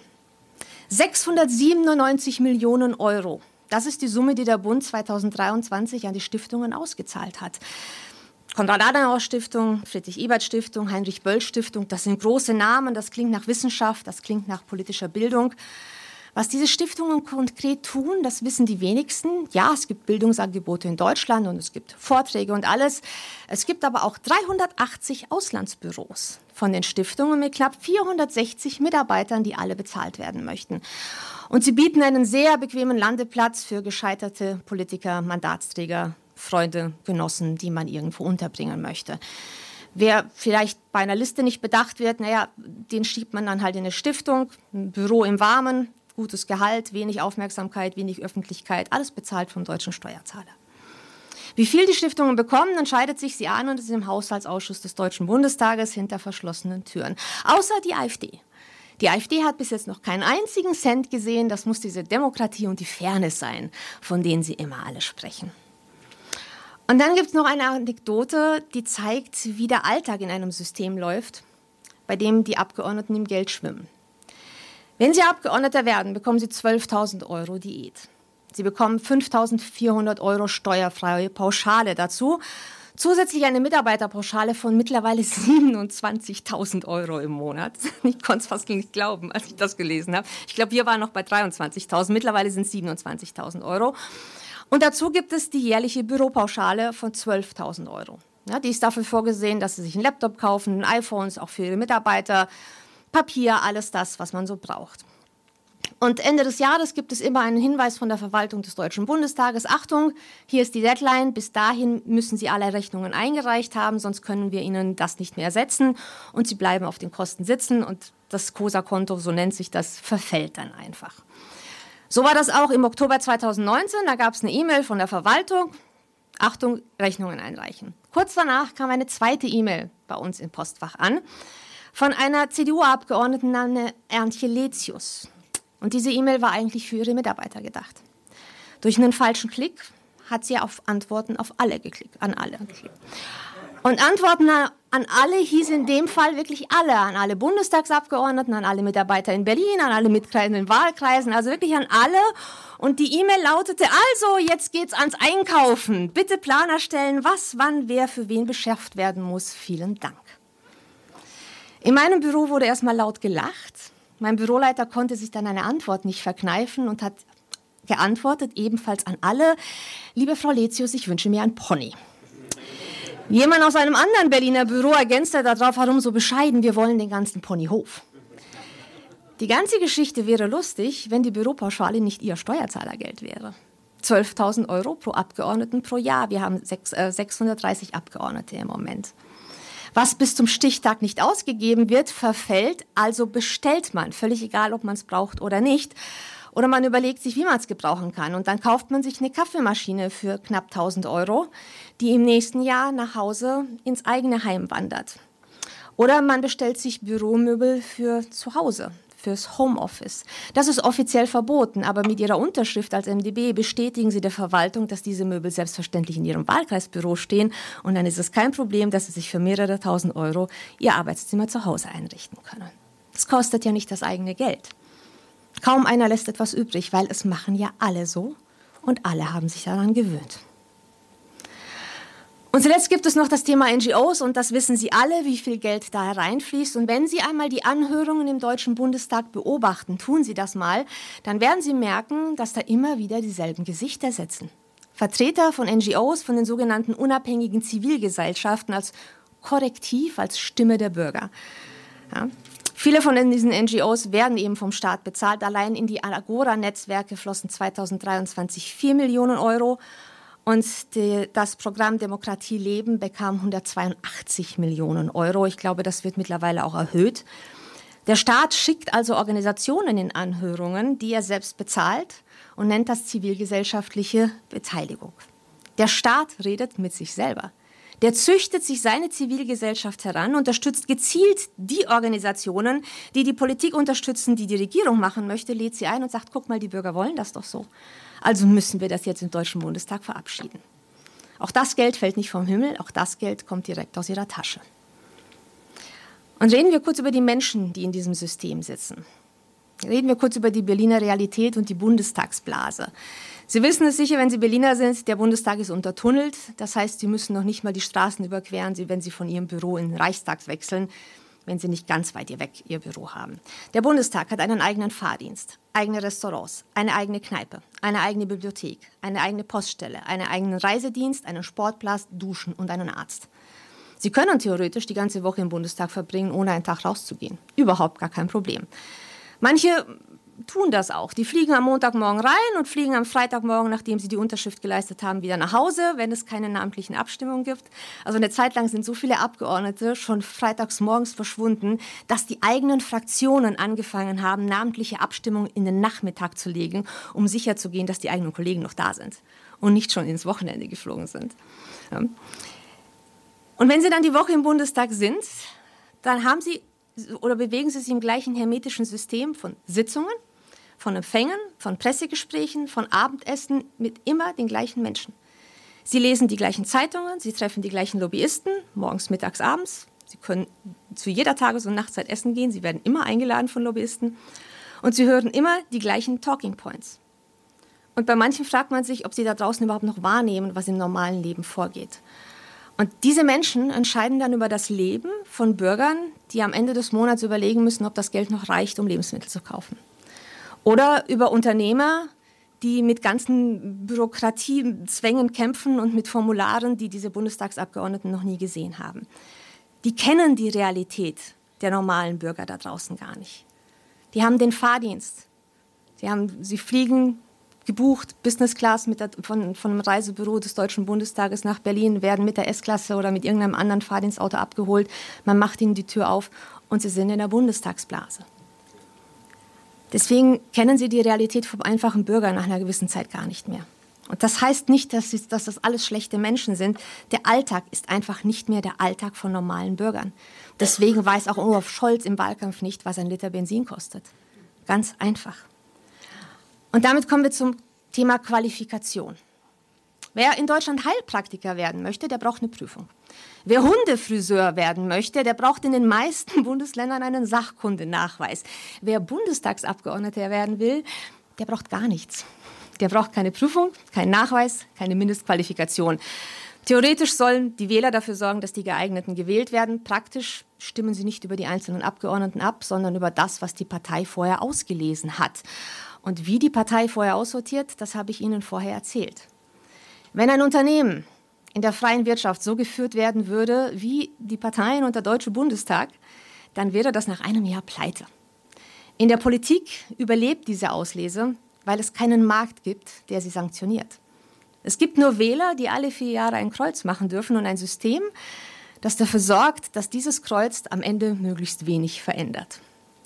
sechshundertsiebenundneunzig Millionen Euro. Das ist die Summe, die der Bund zweitausenddreiundzwanzig an die Stiftungen ausgezahlt hat. Konrad-Adenauer-Stiftung, Friedrich-Ebert-Stiftung, Heinrich-Böll-Stiftung, das sind große Namen, das klingt nach Wissenschaft, das klingt nach politischer Bildung. Was diese Stiftungen konkret tun, das wissen die wenigsten. Ja, es gibt Bildungsangebote in Deutschland und es gibt Vorträge und alles. Es gibt aber auch dreihundertachtzig Auslandsbüros von den Stiftungen mit knapp vierhundertsechzig Mitarbeitern, die alle bezahlt werden möchten. Und sie bieten einen sehr bequemen Landeplatz für gescheiterte Politiker, Mandatsträger, Freunde, Genossen, die man irgendwo unterbringen möchte. Wer vielleicht bei einer Liste nicht bedacht wird, naja, den schiebt man dann halt in eine Stiftung, ein Büro im Warmen, gutes Gehalt, wenig Aufmerksamkeit, wenig Öffentlichkeit, alles bezahlt vom deutschen Steuerzahler. Wie viel die Stiftungen bekommen, entscheidet sich, Sie ahnen, das ist im Haushaltsausschuss des Deutschen Bundestages hinter verschlossenen Türen. Außer die AfD. Die AfD hat bis jetzt noch keinen einzigen Cent gesehen. Das muss diese Demokratie und die Fairness sein, von denen Sie immer alle sprechen. Und dann gibt es noch eine Anekdote, die zeigt, wie der Alltag in einem System läuft, bei dem die Abgeordneten im Geld schwimmen. Wenn Sie Abgeordneter werden, bekommen Sie zwölftausend Euro Diät. Sie bekommen fünftausendvierhundert Euro steuerfreie Pauschale dazu. Zusätzlich eine Mitarbeiterpauschale von mittlerweile siebenundzwanzigtausend Euro im Monat. Ich konnte es fast nicht glauben, als ich das gelesen habe. Ich glaube, wir waren noch bei dreiundzwanzigtausend. Mittlerweile sind es siebenundzwanzigtausend Euro. Und dazu gibt es die jährliche Büropauschale von zwölftausend Euro. Ja, die ist dafür vorgesehen, dass Sie sich einen Laptop kaufen, iPhones, auch für Ihre Mitarbeiter, Papier, alles das, was man so braucht. Und Ende des Jahres gibt es immer einen Hinweis von der Verwaltung des Deutschen Bundestages. Achtung, hier ist die Deadline. Bis dahin müssen Sie alle Rechnungen eingereicht haben, sonst können wir Ihnen das nicht mehr ersetzen. Und Sie bleiben auf den Kosten sitzen und das COSA-Konto, so nennt sich das, verfällt dann einfach. So war das auch im Oktober zweitausendneunzehn. Da gab es eine E-Mail von der Verwaltung. Achtung, Rechnungen einreichen. Kurz danach kam eine zweite E-Mail bei uns im Postfach an von einer C D U-Abgeordneten namens Antje Letius. Und diese E-Mail war eigentlich für ihre Mitarbeiter gedacht. Durch einen falschen Klick hat sie auf Antworten auf alle geklickt, an alle geklickt. Und Antworten an alle hieß in dem Fall wirklich alle, an alle Bundestagsabgeordneten, an alle Mitarbeiter in Berlin, an alle Mitglieder in den Wahlkreisen, also wirklich an alle. Und die E-Mail lautete, also jetzt geht's ans Einkaufen. Bitte Plan erstellen, was, wann, wer für wen beschafft werden muss. Vielen Dank. In meinem Büro wurde erstmal laut gelacht. Mein Büroleiter konnte sich dann eine Antwort nicht verkneifen und hat geantwortet, ebenfalls an alle. Liebe Frau Letius, ich wünsche mir ein Pony. Jemand aus einem anderen Berliner Büro ergänzte darauf, warum so bescheiden, wir wollen den ganzen Ponyhof. Die ganze Geschichte wäre lustig, wenn die Büropauschale nicht Ihr Steuerzahlergeld wäre. zwölftausend Euro pro Abgeordneten pro Jahr. Wir haben sechshundertdreißig Abgeordnete im Moment. Was bis zum Stichtag nicht ausgegeben wird, verfällt, also bestellt man. Völlig egal, ob man es braucht oder nicht. Oder man überlegt sich, wie man es gebrauchen kann. Und dann kauft man sich eine Kaffeemaschine für knapp tausend Euro, die im nächsten Jahr nach Hause ins eigene Heim wandert. Oder man bestellt sich Büromöbel für zu Hause, fürs Homeoffice. Das ist offiziell verboten, aber mit Ihrer Unterschrift als M d B bestätigen Sie der Verwaltung, dass diese Möbel selbstverständlich in Ihrem Wahlkreisbüro stehen. Und dann ist es kein Problem, dass Sie sich für mehrere tausend Euro Ihr Arbeitszimmer zu Hause einrichten können. Das kostet ja nicht das eigene Geld. Kaum einer lässt etwas übrig, weil es machen ja alle so und alle haben sich daran gewöhnt. Und zuletzt gibt es noch das Thema N G Os und das wissen Sie alle, wie viel Geld da hereinfließt. Und wenn Sie einmal die Anhörungen im Deutschen Bundestag beobachten, tun Sie das mal, dann werden Sie merken, dass da immer wieder dieselben Gesichter sitzen. Vertreter von N G Os, von den sogenannten unabhängigen Zivilgesellschaften als Korrektiv, als Stimme der Bürger. Ja. Viele von diesen N G Os werden eben vom Staat bezahlt. Allein in die Agora-Netzwerke flossen zweitausenddreiundzwanzig vier Millionen Euro. Und die, das Programm Demokratie Leben bekam hundertzweiundachtzig Millionen Euro. Ich glaube, das wird mittlerweile auch erhöht. Der Staat schickt also Organisationen in Anhörungen, die er selbst bezahlt und nennt das zivilgesellschaftliche Beteiligung. Der Staat redet mit sich selber. Der züchtet sich seine Zivilgesellschaft heran, unterstützt gezielt die Organisationen, die die Politik unterstützen, die die Regierung machen möchte, lädt sie ein und sagt, guck mal, die Bürger wollen das doch so. Also müssen wir das jetzt im Deutschen Bundestag verabschieden. Auch das Geld fällt nicht vom Himmel, auch das Geld kommt direkt aus ihrer Tasche. Und reden wir kurz über die Menschen, die in diesem System sitzen. Reden wir kurz über die Berliner Realität und die Bundestagsblase. Sie wissen es sicher, wenn Sie Berliner sind, der Bundestag ist untertunnelt. Das heißt, Sie müssen noch nicht mal die Straßen überqueren, wenn Sie von Ihrem Büro in den Reichstag wechseln, wenn Sie nicht ganz weit weg Ihr Büro haben. Der Bundestag hat einen eigenen Fahrdienst, eigene Restaurants, eine eigene Kneipe, eine eigene Bibliothek, eine eigene Poststelle, einen eigenen Reisedienst, einen Sportplatz, Duschen und einen Arzt. Sie können theoretisch die ganze Woche im Bundestag verbringen, ohne einen Tag rauszugehen. Überhaupt gar kein Problem. Manche tun das auch. Die fliegen am Montagmorgen rein und fliegen am Freitagmorgen, nachdem sie die Unterschrift geleistet haben, wieder nach Hause, wenn es keine namentlichen Abstimmungen gibt. Also eine Zeit lang sind so viele Abgeordnete schon freitags morgens verschwunden, dass die eigenen Fraktionen angefangen haben, namentliche Abstimmungen in den Nachmittag zu legen, um sicherzugehen, dass die eigenen Kollegen noch da sind und nicht schon ins Wochenende geflogen sind. Ja. Und wenn Sie dann die Woche im Bundestag sind, dann haben Sie oder bewegen Sie sich im gleichen hermetischen System von Sitzungen, von Empfängen, von Pressegesprächen, von Abendessen mit immer den gleichen Menschen. Sie lesen die gleichen Zeitungen, Sie treffen die gleichen Lobbyisten, morgens, mittags, abends. Sie können zu jeder Tages- und Nachtzeit essen gehen, Sie werden immer eingeladen von Lobbyisten. Und Sie hören immer die gleichen Talking Points. Und bei manchen fragt man sich, ob sie da draußen überhaupt noch wahrnehmen, was im normalen Leben vorgeht. Und diese Menschen entscheiden dann über das Leben von Bürgern, die am Ende des Monats überlegen müssen, ob das Geld noch reicht, um Lebensmittel zu kaufen. Oder über Unternehmer, die mit ganzen Bürokratiezwängen kämpfen und mit Formularen, die diese Bundestagsabgeordneten noch nie gesehen haben. Die kennen die Realität der normalen Bürger da draußen gar nicht. Die haben den Fahrdienst. Sie, haben, sie fliegen gebucht, Business Class mit der, von, von einem Reisebüro des Deutschen Bundestages nach Berlin, werden mit der S-Klasse oder mit irgendeinem anderen Fahrdienstauto abgeholt. Man macht ihnen die Tür auf und sie sind in der Bundestagsblase. Deswegen kennen sie die Realität vom einfachen Bürger nach einer gewissen Zeit gar nicht mehr. Und das heißt nicht, dass, sie, dass das alles schlechte Menschen sind. Der Alltag ist einfach nicht mehr der Alltag von normalen Bürgern. Deswegen weiß auch Olaf Scholz im Wahlkampf nicht, was ein Liter Benzin kostet. Ganz einfach. Und damit kommen wir zum Thema Qualifikation. Wer in Deutschland Heilpraktiker werden möchte, der braucht eine Prüfung. Wer Hundefriseur werden möchte, der braucht in den meisten Bundesländern einen Sachkundenachweis. Wer Bundestagsabgeordneter werden will, der braucht gar nichts. Der braucht keine Prüfung, keinen Nachweis, keine Mindestqualifikation. Theoretisch sollen die Wähler dafür sorgen, dass die Geeigneten gewählt werden. Praktisch stimmen sie nicht über die einzelnen Abgeordneten ab, sondern über das, was die Partei vorher ausgelesen hat. Und wie die Partei vorher aussortiert, das habe ich Ihnen vorher erzählt. Wenn ein Unternehmen in der freien Wirtschaft so geführt werden würde wie die Parteien und der Deutsche Bundestag, dann wäre das nach einem Jahr pleite. In der Politik überlebt diese Auslese, weil es keinen Markt gibt, der sie sanktioniert. Es gibt nur Wähler, die alle vier Jahre ein Kreuz machen dürfen und ein System, das dafür sorgt, dass dieses Kreuz am Ende möglichst wenig verändert.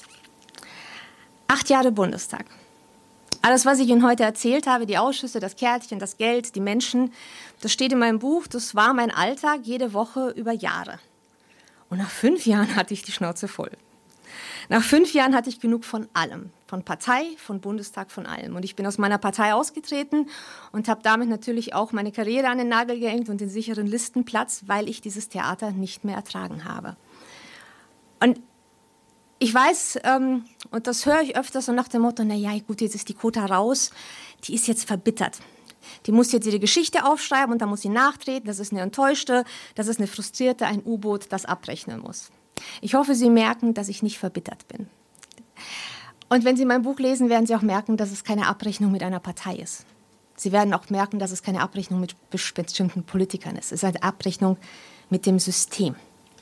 Acht Jahre Bundestag. Alles, was ich Ihnen heute erzählt habe, die Ausschüsse, das Kärtchen, das Geld, die Menschen, das steht in meinem Buch, das war mein Alltag jede Woche über Jahre. Und nach fünf Jahren hatte ich die Schnauze voll. Nach fünf Jahren hatte ich genug von allem, von Partei, von Bundestag, von allem. Und ich bin aus meiner Partei ausgetreten und habe damit natürlich auch meine Karriere an den Nagel gehängt und den sicheren Listenplatz, weil ich dieses Theater nicht mehr ertragen habe. Und ich weiß, ähm, und das höre ich öfters so nach dem Motto, na ja, gut, jetzt ist die Kota raus, die ist jetzt verbittert. Die muss jetzt ihre Geschichte aufschreiben und dann muss sie nachtreten, das ist eine Enttäuschte, das ist eine Frustrierte, ein U-Boot, das abrechnen muss. Ich hoffe, Sie merken, dass ich nicht verbittert bin. Und wenn Sie mein Buch lesen, werden Sie auch merken, dass es keine Abrechnung mit einer Partei ist. Sie werden auch merken, dass es keine Abrechnung mit bestimmten Politikern ist. Es ist eine Abrechnung mit dem System.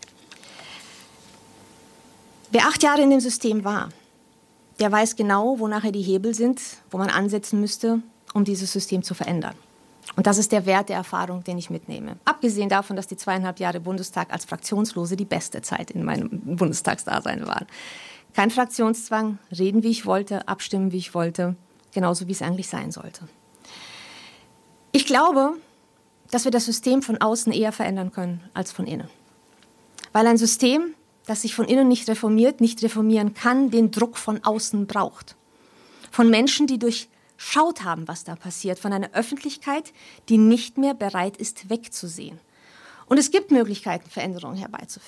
Wer acht Jahre in dem System war, der weiß genau, wo nachher die Hebel sind, wo man ansetzen müsste, um dieses System zu verändern. Und das ist der Wert der Erfahrung, den ich mitnehme. Abgesehen davon, dass die zweieinhalb Jahre Bundestag als Fraktionslose die beste Zeit in meinem Bundestagsdasein waren. Kein Fraktionszwang, reden, wie ich wollte, abstimmen, wie ich wollte, genauso wie es eigentlich sein sollte. Ich glaube, dass wir das System von außen eher verändern können als von innen. Weil ein System, das sich von innen nicht reformiert, nicht reformieren kann, den Druck von außen braucht. Von Menschen, die durchschaut haben, was da passiert, von einer Öffentlichkeit, die nicht mehr bereit ist, wegzusehen. Und es gibt Möglichkeiten, Veränderungen herbeizuführen.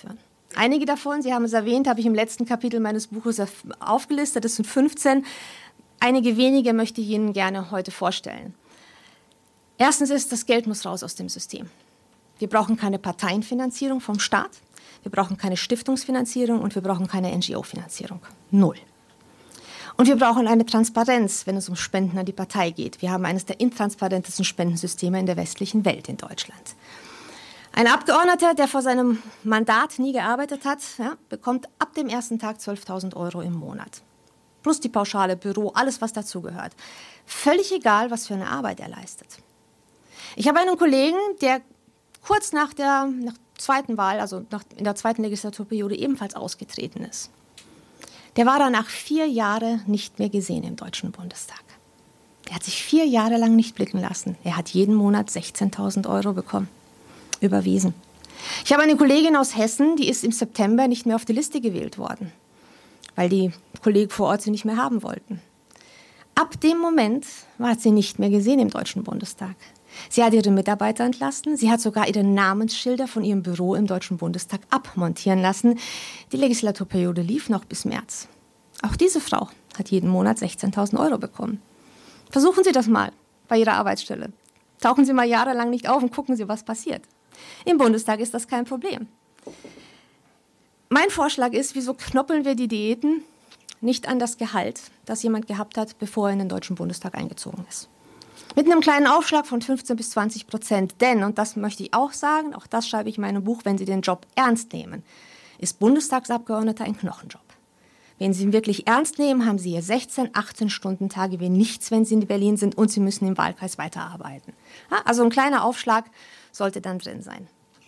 Einige davon, Sie haben es erwähnt, habe ich im letzten Kapitel meines Buches aufgelistet. Das sind fünfzehn. Einige wenige möchte ich Ihnen gerne heute vorstellen. Erstens ist, das Geld muss raus aus dem System. Wir brauchen keine Parteienfinanzierung vom Staat, wir brauchen keine Stiftungsfinanzierung und wir brauchen keine N G O-Finanzierung. Null. Und wir brauchen eine Transparenz, wenn es um Spenden an die Partei geht. Wir haben eines der intransparentesten Spendensysteme in der westlichen Welt in Deutschland. Ein Abgeordneter, der vor seinem Mandat nie gearbeitet hat, ja, bekommt ab dem ersten Tag zwölftausend Euro im Monat. Plus die Pauschale, Büro, alles, was dazugehört. Völlig egal, was für eine Arbeit er leistet. Ich habe einen Kollegen, der kurz nach der nach zweiten Wahl, also nach, in der zweiten Legislaturperiode ebenfalls ausgetreten ist. Der war danach vier Jahre nicht mehr gesehen im Deutschen Bundestag. Er hat sich vier Jahre lang nicht blicken lassen. Er hat jeden Monat sechzehntausend Euro bekommen, überwiesen. Ich habe eine Kollegin aus Hessen, die ist im September nicht mehr auf die Liste gewählt worden, weil die Kollegen vor Ort sie nicht mehr haben wollten. Ab dem Moment war sie nicht mehr gesehen im Deutschen Bundestag. Sie hat ihre Mitarbeiter entlassen, sie hat sogar ihre Namensschilder von ihrem Büro im Deutschen Bundestag abmontieren lassen. Die Legislaturperiode lief noch bis März. Auch diese Frau hat jeden Monat sechzehntausend Euro bekommen. Versuchen Sie das mal bei Ihrer Arbeitsstelle. Tauchen Sie mal jahrelang nicht auf und gucken Sie, was passiert. Im Bundestag ist das kein Problem. Mein Vorschlag ist, wieso knoppeln wir die Diäten nicht an das Gehalt, das jemand gehabt hat, bevor er in den Deutschen Bundestag eingezogen ist. Mit einem kleinen Aufschlag von fünfzehn bis zwanzig Prozent. Denn, und das möchte ich auch sagen, auch das schreibe ich in meinem Buch, wenn Sie den Job ernst nehmen, ist Bundestagsabgeordneter ein Knochenjob. Wenn Sie ihn wirklich ernst nehmen, haben Sie hier sechzehn, achtzehn Stunden Tage wie nichts, wenn Sie in Berlin sind und Sie müssen im Wahlkreis weiterarbeiten. Ja, also ein kleiner Aufschlag sollte dann drin sein.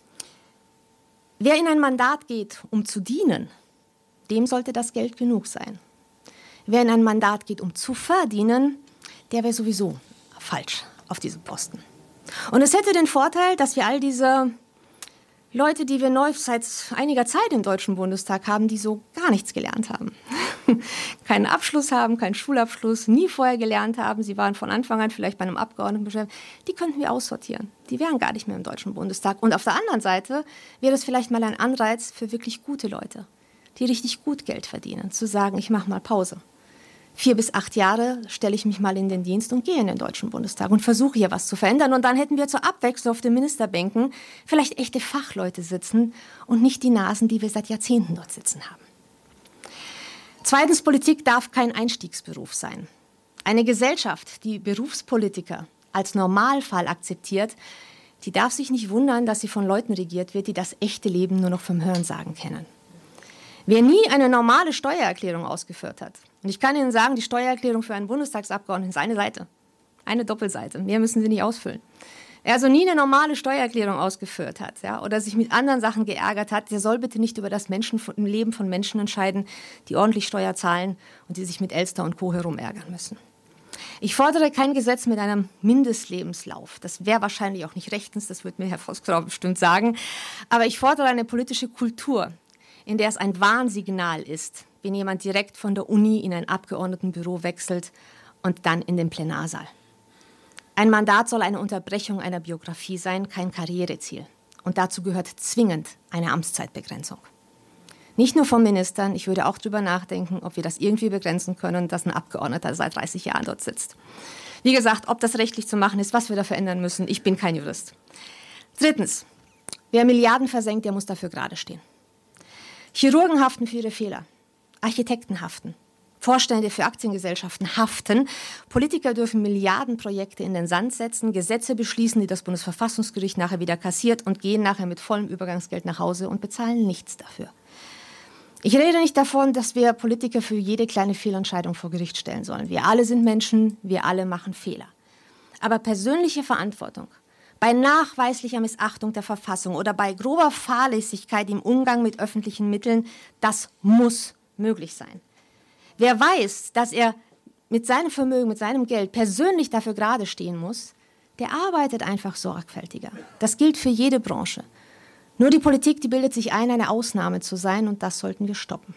Wer in ein Mandat geht, um zu dienen, dem sollte das Geld genug sein. Wer in ein Mandat geht, um zu verdienen, der wäre sowieso falsch auf diesem Posten. Und es hätte den Vorteil, dass wir all diese Leute, die wir neu seit einiger Zeit im Deutschen Bundestag haben, die so gar nichts gelernt haben. Keinen Abschluss haben, keinen Schulabschluss, nie vorher gelernt haben, sie waren von Anfang an vielleicht bei einem Abgeordneten beschäftigt, die könnten wir aussortieren. Die wären gar nicht mehr im Deutschen Bundestag. Und auf der anderen Seite wäre es vielleicht mal ein Anreiz für wirklich gute Leute, die richtig gut Geld verdienen, zu sagen, ich mache mal Pause. Vier bis acht Jahre stelle ich mich mal in den Dienst und gehe in den Deutschen Bundestag und versuche hier was zu verändern. Und dann hätten wir zur Abwechslung auf den Ministerbänken vielleicht echte Fachleute sitzen und nicht die Nasen, die wir seit Jahrzehnten dort sitzen haben. Zweitens, Politik darf kein Einstiegsberuf sein. Eine Gesellschaft, die Berufspolitiker als Normalfall akzeptiert, die darf sich nicht wundern, dass sie von Leuten regiert wird, die das echte Leben nur noch vom Hörensagen kennen. Wer nie eine normale Steuererklärung ausgeführt hat, und ich kann Ihnen sagen, die Steuererklärung für einen Bundestagsabgeordneten ist eine Seite, eine Doppelseite, mehr müssen Sie nicht ausfüllen. Wer also nie eine normale Steuererklärung ausgeführt hat, ja, oder sich mit anderen Sachen geärgert hat, der soll bitte nicht über das Menschen, im Leben von Menschen entscheiden, die ordentlich Steuer zahlen und die sich mit Elster und Co. herumärgern müssen. Ich fordere kein Gesetz mit einem Mindestlebenslauf. Das wäre wahrscheinlich auch nicht rechtens, das wird mir Herr Vosgrau bestimmt sagen. Aber ich fordere eine politische Kultur, in der es ein Warnsignal ist, wenn jemand direkt von der Uni in ein Abgeordnetenbüro wechselt und dann in den Plenarsaal. Ein Mandat soll eine Unterbrechung einer Biografie sein, kein Karriereziel. Und dazu gehört zwingend eine Amtszeitbegrenzung. Nicht nur von Ministern, ich würde auch darüber nachdenken, ob wir das irgendwie begrenzen können, dass ein Abgeordneter seit dreißig Jahren dort sitzt. Wie gesagt, ob das rechtlich zu machen ist, was wir da verändern müssen, ich bin kein Jurist. Drittens, wer Milliarden versenkt, der muss dafür gerade stehen. Chirurgen haften für ihre Fehler, Architekten haften, Vorstände für Aktiengesellschaften haften, Politiker dürfen Milliardenprojekte in den Sand setzen, Gesetze beschließen, die das Bundesverfassungsgericht nachher wieder kassiert und gehen nachher mit vollem Übergangsgeld nach Hause und bezahlen nichts dafür. Ich rede nicht davon, dass wir Politiker für jede kleine Fehlentscheidung vor Gericht stellen sollen. Wir alle sind Menschen, wir alle machen Fehler. Aber persönliche Verantwortung bei nachweislicher Missachtung der Verfassung oder bei grober Fahrlässigkeit im Umgang mit öffentlichen Mitteln, das muss möglich sein. Wer weiß, dass er mit seinem Vermögen, mit seinem Geld persönlich dafür gerade stehen muss, der arbeitet einfach sorgfältiger. Das gilt für jede Branche. Nur die Politik, die bildet sich ein, eine Ausnahme zu sein, und das sollten wir stoppen.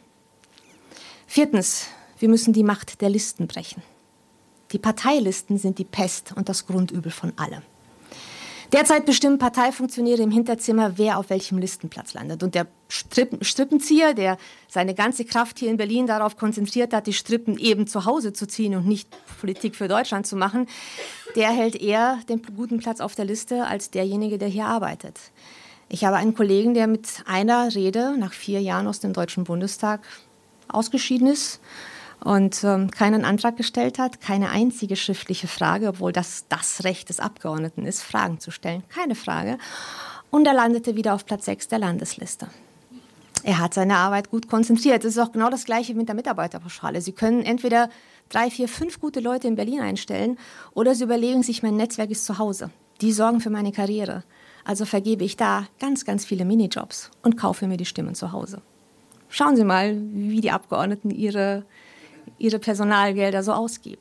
Viertens, wir müssen die Macht der Listen brechen. Die Parteilisten sind die Pest und das Grundübel von allem. Derzeit bestimmen Parteifunktionäre im Hinterzimmer, wer auf welchem Listenplatz landet. Und der Strippen, Strippenzieher, der seine ganze Kraft hier in Berlin darauf konzentriert hat, die Strippen eben zu Hause zu ziehen und nicht Politik für Deutschland zu machen, der hält eher den guten Platz auf der Liste als derjenige, der hier arbeitet. Ich habe einen Kollegen, der mit einer Rede nach vier Jahren aus dem Deutschen Bundestag ausgeschieden ist und ähm, keinen Antrag gestellt hat, keine einzige schriftliche Frage, obwohl das das Recht des Abgeordneten ist, Fragen zu stellen. Keine Frage. Und er landete wieder auf Platz sechs der Landesliste. Er hat seine Arbeit gut konzentriert. Das ist auch genau das Gleiche mit der Mitarbeiterpauschale. Sie können entweder drei, vier, fünf gute Leute in Berlin einstellen oder Sie überlegen sich, mein Netzwerk ist zu Hause. Die sorgen für meine Karriere. Also vergebe ich da ganz, ganz viele Minijobs und kaufe mir die Stimmen zu Hause. Schauen Sie mal, wie die Abgeordneten ihre, ihre Personalgelder so ausgeben.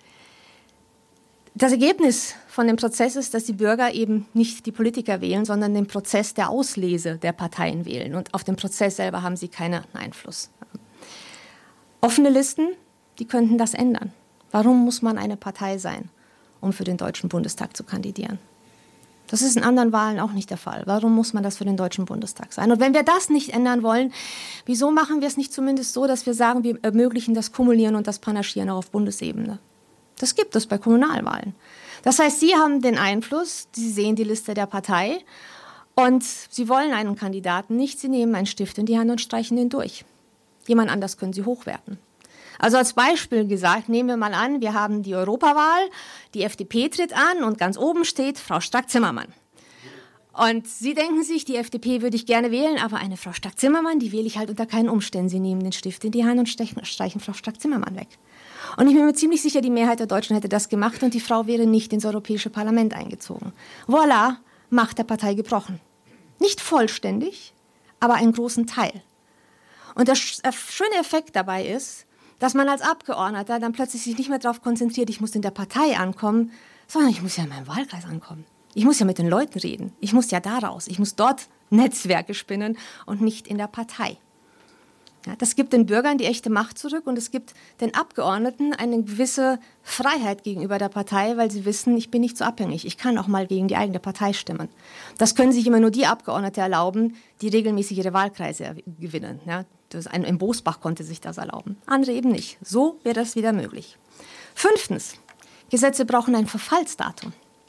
Das Ergebnis von dem Prozess ist, dass die Bürger eben nicht die Politiker wählen, sondern den Prozess der Auslese der Parteien wählen. Und auf den Prozess selber haben sie keinen Einfluss. Offene Listen, die könnten das ändern. Warum muss man eine Partei sein, um für den Deutschen Bundestag zu kandidieren? Das ist in anderen Wahlen auch nicht der Fall. Warum muss man das für den Deutschen Bundestag sein? Und wenn wir das nicht ändern wollen, wieso machen wir es nicht zumindest so, dass wir sagen, wir ermöglichen das Kumulieren und das Panaschieren auch auf Bundesebene? Das gibt es bei Kommunalwahlen. Das heißt, Sie haben den Einfluss, Sie sehen die Liste der Partei und Sie wollen einen Kandidaten nicht. Sie nehmen einen Stift in die Hand und streichen den durch. Jemand anders können Sie hochwerten. Also als Beispiel gesagt, nehmen wir mal an, wir haben die Europawahl, die F D P tritt an und ganz oben steht Frau Strack-Zimmermann. Und Sie denken sich, die F D P würde ich gerne wählen, aber eine Frau Strack-Zimmermann, die wähle ich halt unter keinen Umständen. Sie nehmen den Stift in die Hand und streichen Frau Strack-Zimmermann weg. Und ich bin mir ziemlich sicher, die Mehrheit der Deutschen hätte das gemacht und die Frau wäre nicht ins Europäische Parlament eingezogen. Voilà, Macht der Partei gebrochen. Nicht vollständig, aber einen großen Teil. Und der schöne Effekt dabei ist, dass man als Abgeordneter dann plötzlich sich nicht mehr darauf konzentriert, ich muss in der Partei ankommen, sondern ich muss ja in meinem Wahlkreis ankommen. Ich muss ja mit den Leuten reden. Ich muss ja da raus. Ich muss dort Netzwerke spinnen und nicht in der Partei. Ja, das gibt den Bürgern die echte Macht zurück und es gibt den Abgeordneten eine gewisse Freiheit gegenüber der Partei, weil sie wissen, ich bin nicht so abhängig. Ich kann auch mal gegen die eigene Partei stimmen. Das können sich immer nur die Abgeordnete erlauben, die regelmäßig ihre Wahlkreise gewinnen. Ja, das ein, ein Bosbach konnte sich das erlauben, andere eben nicht. So wäre das wieder möglich. Fünftens, Gesetze brauchen ein Verfallsdatum.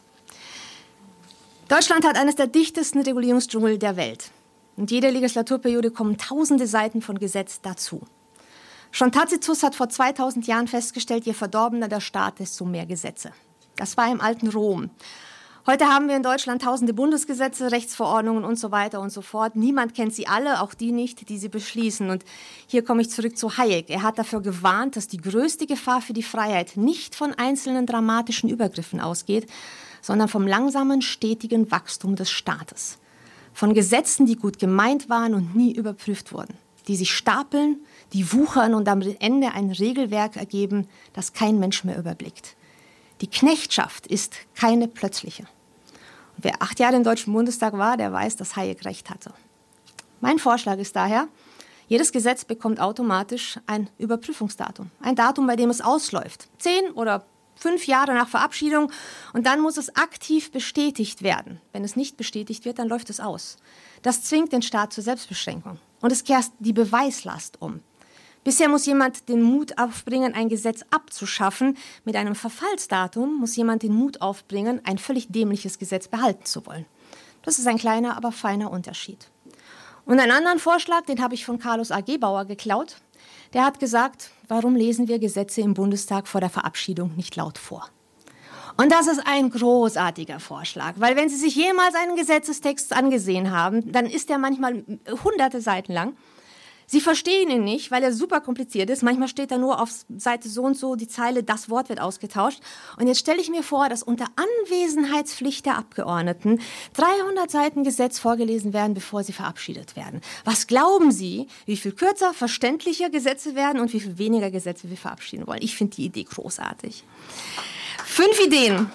Deutschland hat eines der dichtesten Regulierungsdschungel der Welt. Und jede Legislaturperiode kommen tausende Seiten von Gesetz dazu. Schon Tacitus hat vor zweitausend Jahren festgestellt, je verdorbener der Staat, desto mehr Gesetze. Das war im alten Rom. Heute haben wir in Deutschland tausende Bundesgesetze, Rechtsverordnungen und so weiter und so fort. Niemand kennt sie alle, auch die nicht, die sie beschließen. Und hier komme ich zurück zu Hayek. Er hat dafür gewarnt, dass die größte Gefahr für die Freiheit nicht von einzelnen dramatischen Übergriffen ausgeht, sondern vom langsamen, stetigen Wachstum des Staates. Von Gesetzen, die gut gemeint waren und nie überprüft wurden, die sich stapeln, die wuchern und am Ende ein Regelwerk ergeben, das kein Mensch mehr überblickt. Die Knechtschaft ist keine plötzliche. Und wer acht Jahre im Deutschen Bundestag war, der weiß, dass Hayek recht hatte. Mein Vorschlag ist daher, jedes Gesetz bekommt automatisch ein Überprüfungsdatum. Ein Datum, bei dem es ausläuft. Zehn oder fünf Jahre nach Verabschiedung und dann muss es aktiv bestätigt werden. Wenn es nicht bestätigt wird, dann läuft es aus. Das zwingt den Staat zur Selbstbeschränkung und es kehrt die Beweislast um. Bisher muss jemand den Mut aufbringen, ein Gesetz abzuschaffen. Mit einem Verfallsdatum muss jemand den Mut aufbringen, ein völlig dämliches Gesetz behalten zu wollen. Das ist ein kleiner, aber feiner Unterschied. Und einen anderen Vorschlag, den habe ich von Carlos A. Gebauer geklaut. Der hat gesagt, warum lesen wir Gesetze im Bundestag vor der Verabschiedung nicht laut vor? Und das ist ein großartiger Vorschlag, weil wenn Sie sich jemals einen Gesetzestext angesehen haben, dann ist der manchmal hunderte Seiten lang. Sie verstehen ihn nicht, weil er super kompliziert ist. Manchmal steht da nur auf Seite so und so die Zeile, das Wort wird ausgetauscht. Und jetzt stelle ich mir vor, dass unter Anwesenheitspflicht der Abgeordneten dreihundert Seiten Gesetz vorgelesen werden, bevor sie verabschiedet werden. Was glauben Sie, wie viel kürzer, verständlicher Gesetze werden und wie viel weniger Gesetze wir verabschieden wollen? Ich finde die Idee großartig. Fünf Ideen.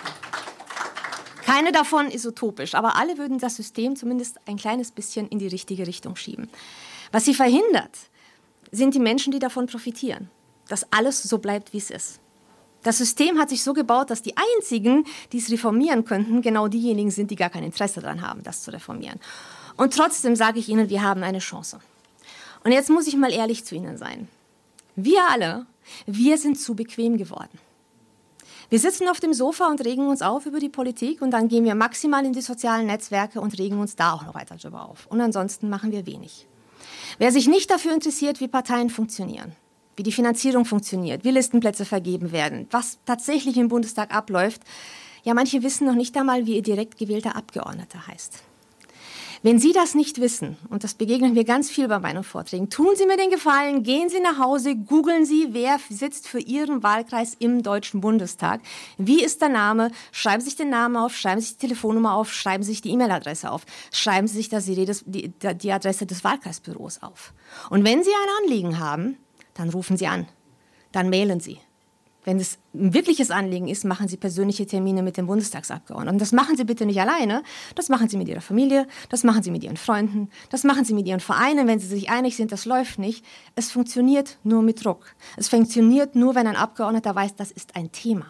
Keine davon ist utopisch, aber alle würden das System zumindest ein kleines bisschen in die richtige Richtung schieben. Was sie verhindert, sind die Menschen, die davon profitieren, dass alles so bleibt, wie es ist. Das System hat sich so gebaut, dass die einzigen, die es reformieren könnten, genau diejenigen sind, die gar kein Interesse daran haben, das zu reformieren. Und trotzdem sage ich Ihnen, wir haben eine Chance. Und jetzt muss ich mal ehrlich zu Ihnen sein. Wir alle, wir sind zu bequem geworden. Wir sitzen auf dem Sofa und regen uns auf über die Politik und dann gehen wir maximal in die sozialen Netzwerke und regen uns da auch noch weiter drüber auf. Und ansonsten machen wir wenig. Wer sich nicht dafür interessiert, wie Parteien funktionieren, wie die Finanzierung funktioniert, wie Listenplätze vergeben werden, was tatsächlich im Bundestag abläuft, ja, manche wissen noch nicht einmal, wie ihr direkt gewählter Abgeordneter heißt. Wenn Sie das nicht wissen, und das begegnen wir ganz viel bei meinen Vorträgen, tun Sie mir den Gefallen, gehen Sie nach Hause, googeln Sie, wer sitzt für Ihren Wahlkreis im Deutschen Bundestag. Wie ist der Name? Schreiben Sie sich den Namen auf, schreiben Sie sich die Telefonnummer auf, schreiben Sie sich die E-Mail-Adresse auf, schreiben Sie sich das, die, die Adresse des Wahlkreisbüros auf. Und wenn Sie ein Anliegen haben, dann rufen Sie an, dann mailen Sie. Wenn es ein wirkliches Anliegen ist, machen Sie persönliche Termine mit dem Bundestagsabgeordneten. Und das machen Sie bitte nicht alleine, das machen Sie mit Ihrer Familie, das machen Sie mit Ihren Freunden, das machen Sie mit Ihren Vereinen, wenn Sie sich einig sind, das läuft nicht. Es funktioniert nur mit Druck. Es funktioniert nur, wenn ein Abgeordneter weiß, das ist ein Thema.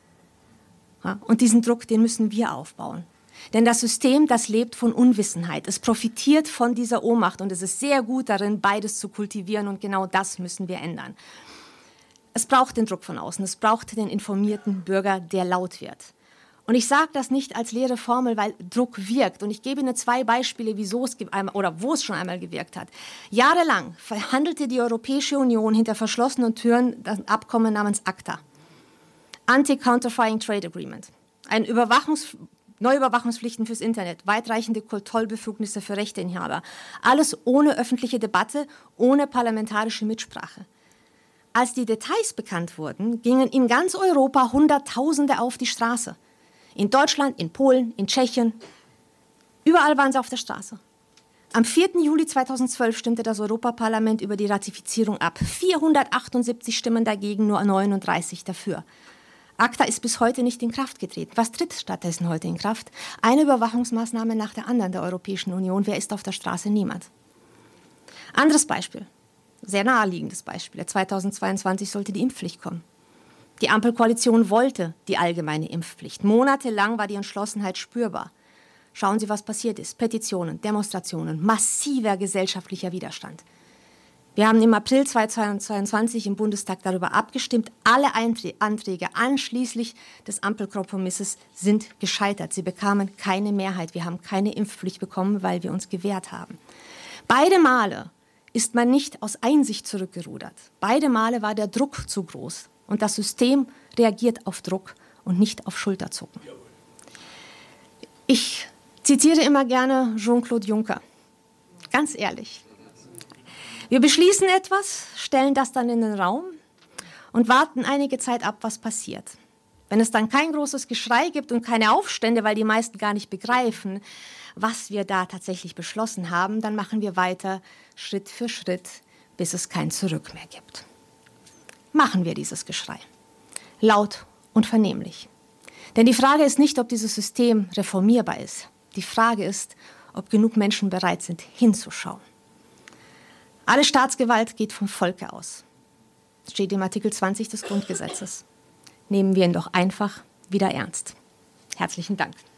Ja, und diesen Druck, den müssen wir aufbauen. Denn das System, das lebt von Unwissenheit. Es profitiert von dieser Ohnmacht und es ist sehr gut darin, beides zu kultivieren und genau das müssen wir ändern. Es braucht den Druck von außen, es braucht den informierten Bürger, der laut wird. Und ich sage das nicht als leere Formel, weil Druck wirkt. Und ich gebe Ihnen zwei Beispiele, wieso es oder wo es schon einmal gewirkt hat. Jahrelang verhandelte die Europäische Union hinter verschlossenen Türen das Abkommen namens ACTA, Anti-Counterfeiting Trade Agreement, ein Überwachungs Neuüberwachungspflichten fürs Internet, weitreichende Kontrollbefugnisse für Rechteinhaber. Alles ohne öffentliche Debatte, ohne parlamentarische Mitsprache. Als die Details bekannt wurden, gingen in ganz Europa Hunderttausende auf die Straße. In Deutschland, in Polen, in Tschechien. Überall waren sie auf der Straße. Am vierten Juli zweitausendzwölf stimmte das Europaparlament über die Ratifizierung ab. vierhundertachtundsiebzig Stimmen dagegen, nur neununddreißig dafür. ACTA ist bis heute nicht in Kraft getreten. Was tritt stattdessen heute in Kraft? Eine Überwachungsmaßnahme nach der anderen der Europäischen Union. Wer ist auf der Straße? Niemand. Anderes Beispiel. Sehr naheliegendes Beispiel. zweitausendzweiundzwanzig sollte die Impfpflicht kommen. Die Ampelkoalition wollte die allgemeine Impfpflicht. Monatelang war die Entschlossenheit spürbar. Schauen Sie, was passiert ist. Petitionen, Demonstrationen, massiver gesellschaftlicher Widerstand. Wir haben im April zweitausendzweiundzwanzig im Bundestag darüber abgestimmt. Alle Anträge anschließend des Ampelkompromisses sind gescheitert. Sie bekamen keine Mehrheit. Wir haben keine Impfpflicht bekommen, weil wir uns gewehrt haben. Beide Male ist man nicht aus Einsicht zurückgerudert. Beide Male war der Druck zu groß. Und das System reagiert auf Druck und nicht auf Schulterzucken. Ich zitiere immer gerne Jean-Claude Juncker. Ganz ehrlich. Wir beschließen etwas, stellen das dann in den Raum und warten einige Zeit ab, was passiert. Wenn es dann kein großes Geschrei gibt und keine Aufstände, weil die meisten gar nicht begreifen, was wir da tatsächlich beschlossen haben, dann machen wir weiter Schritt für Schritt, bis es kein Zurück mehr gibt. Machen wir dieses Geschrei. Laut und vernehmlich. Denn die Frage ist nicht, ob dieses System reformierbar ist. Die Frage ist, ob genug Menschen bereit sind, hinzuschauen. Alle Staatsgewalt geht vom Volke aus. Das steht im Artikel zwanzig des Grundgesetzes. Nehmen wir ihn doch einfach wieder ernst. Herzlichen Dank.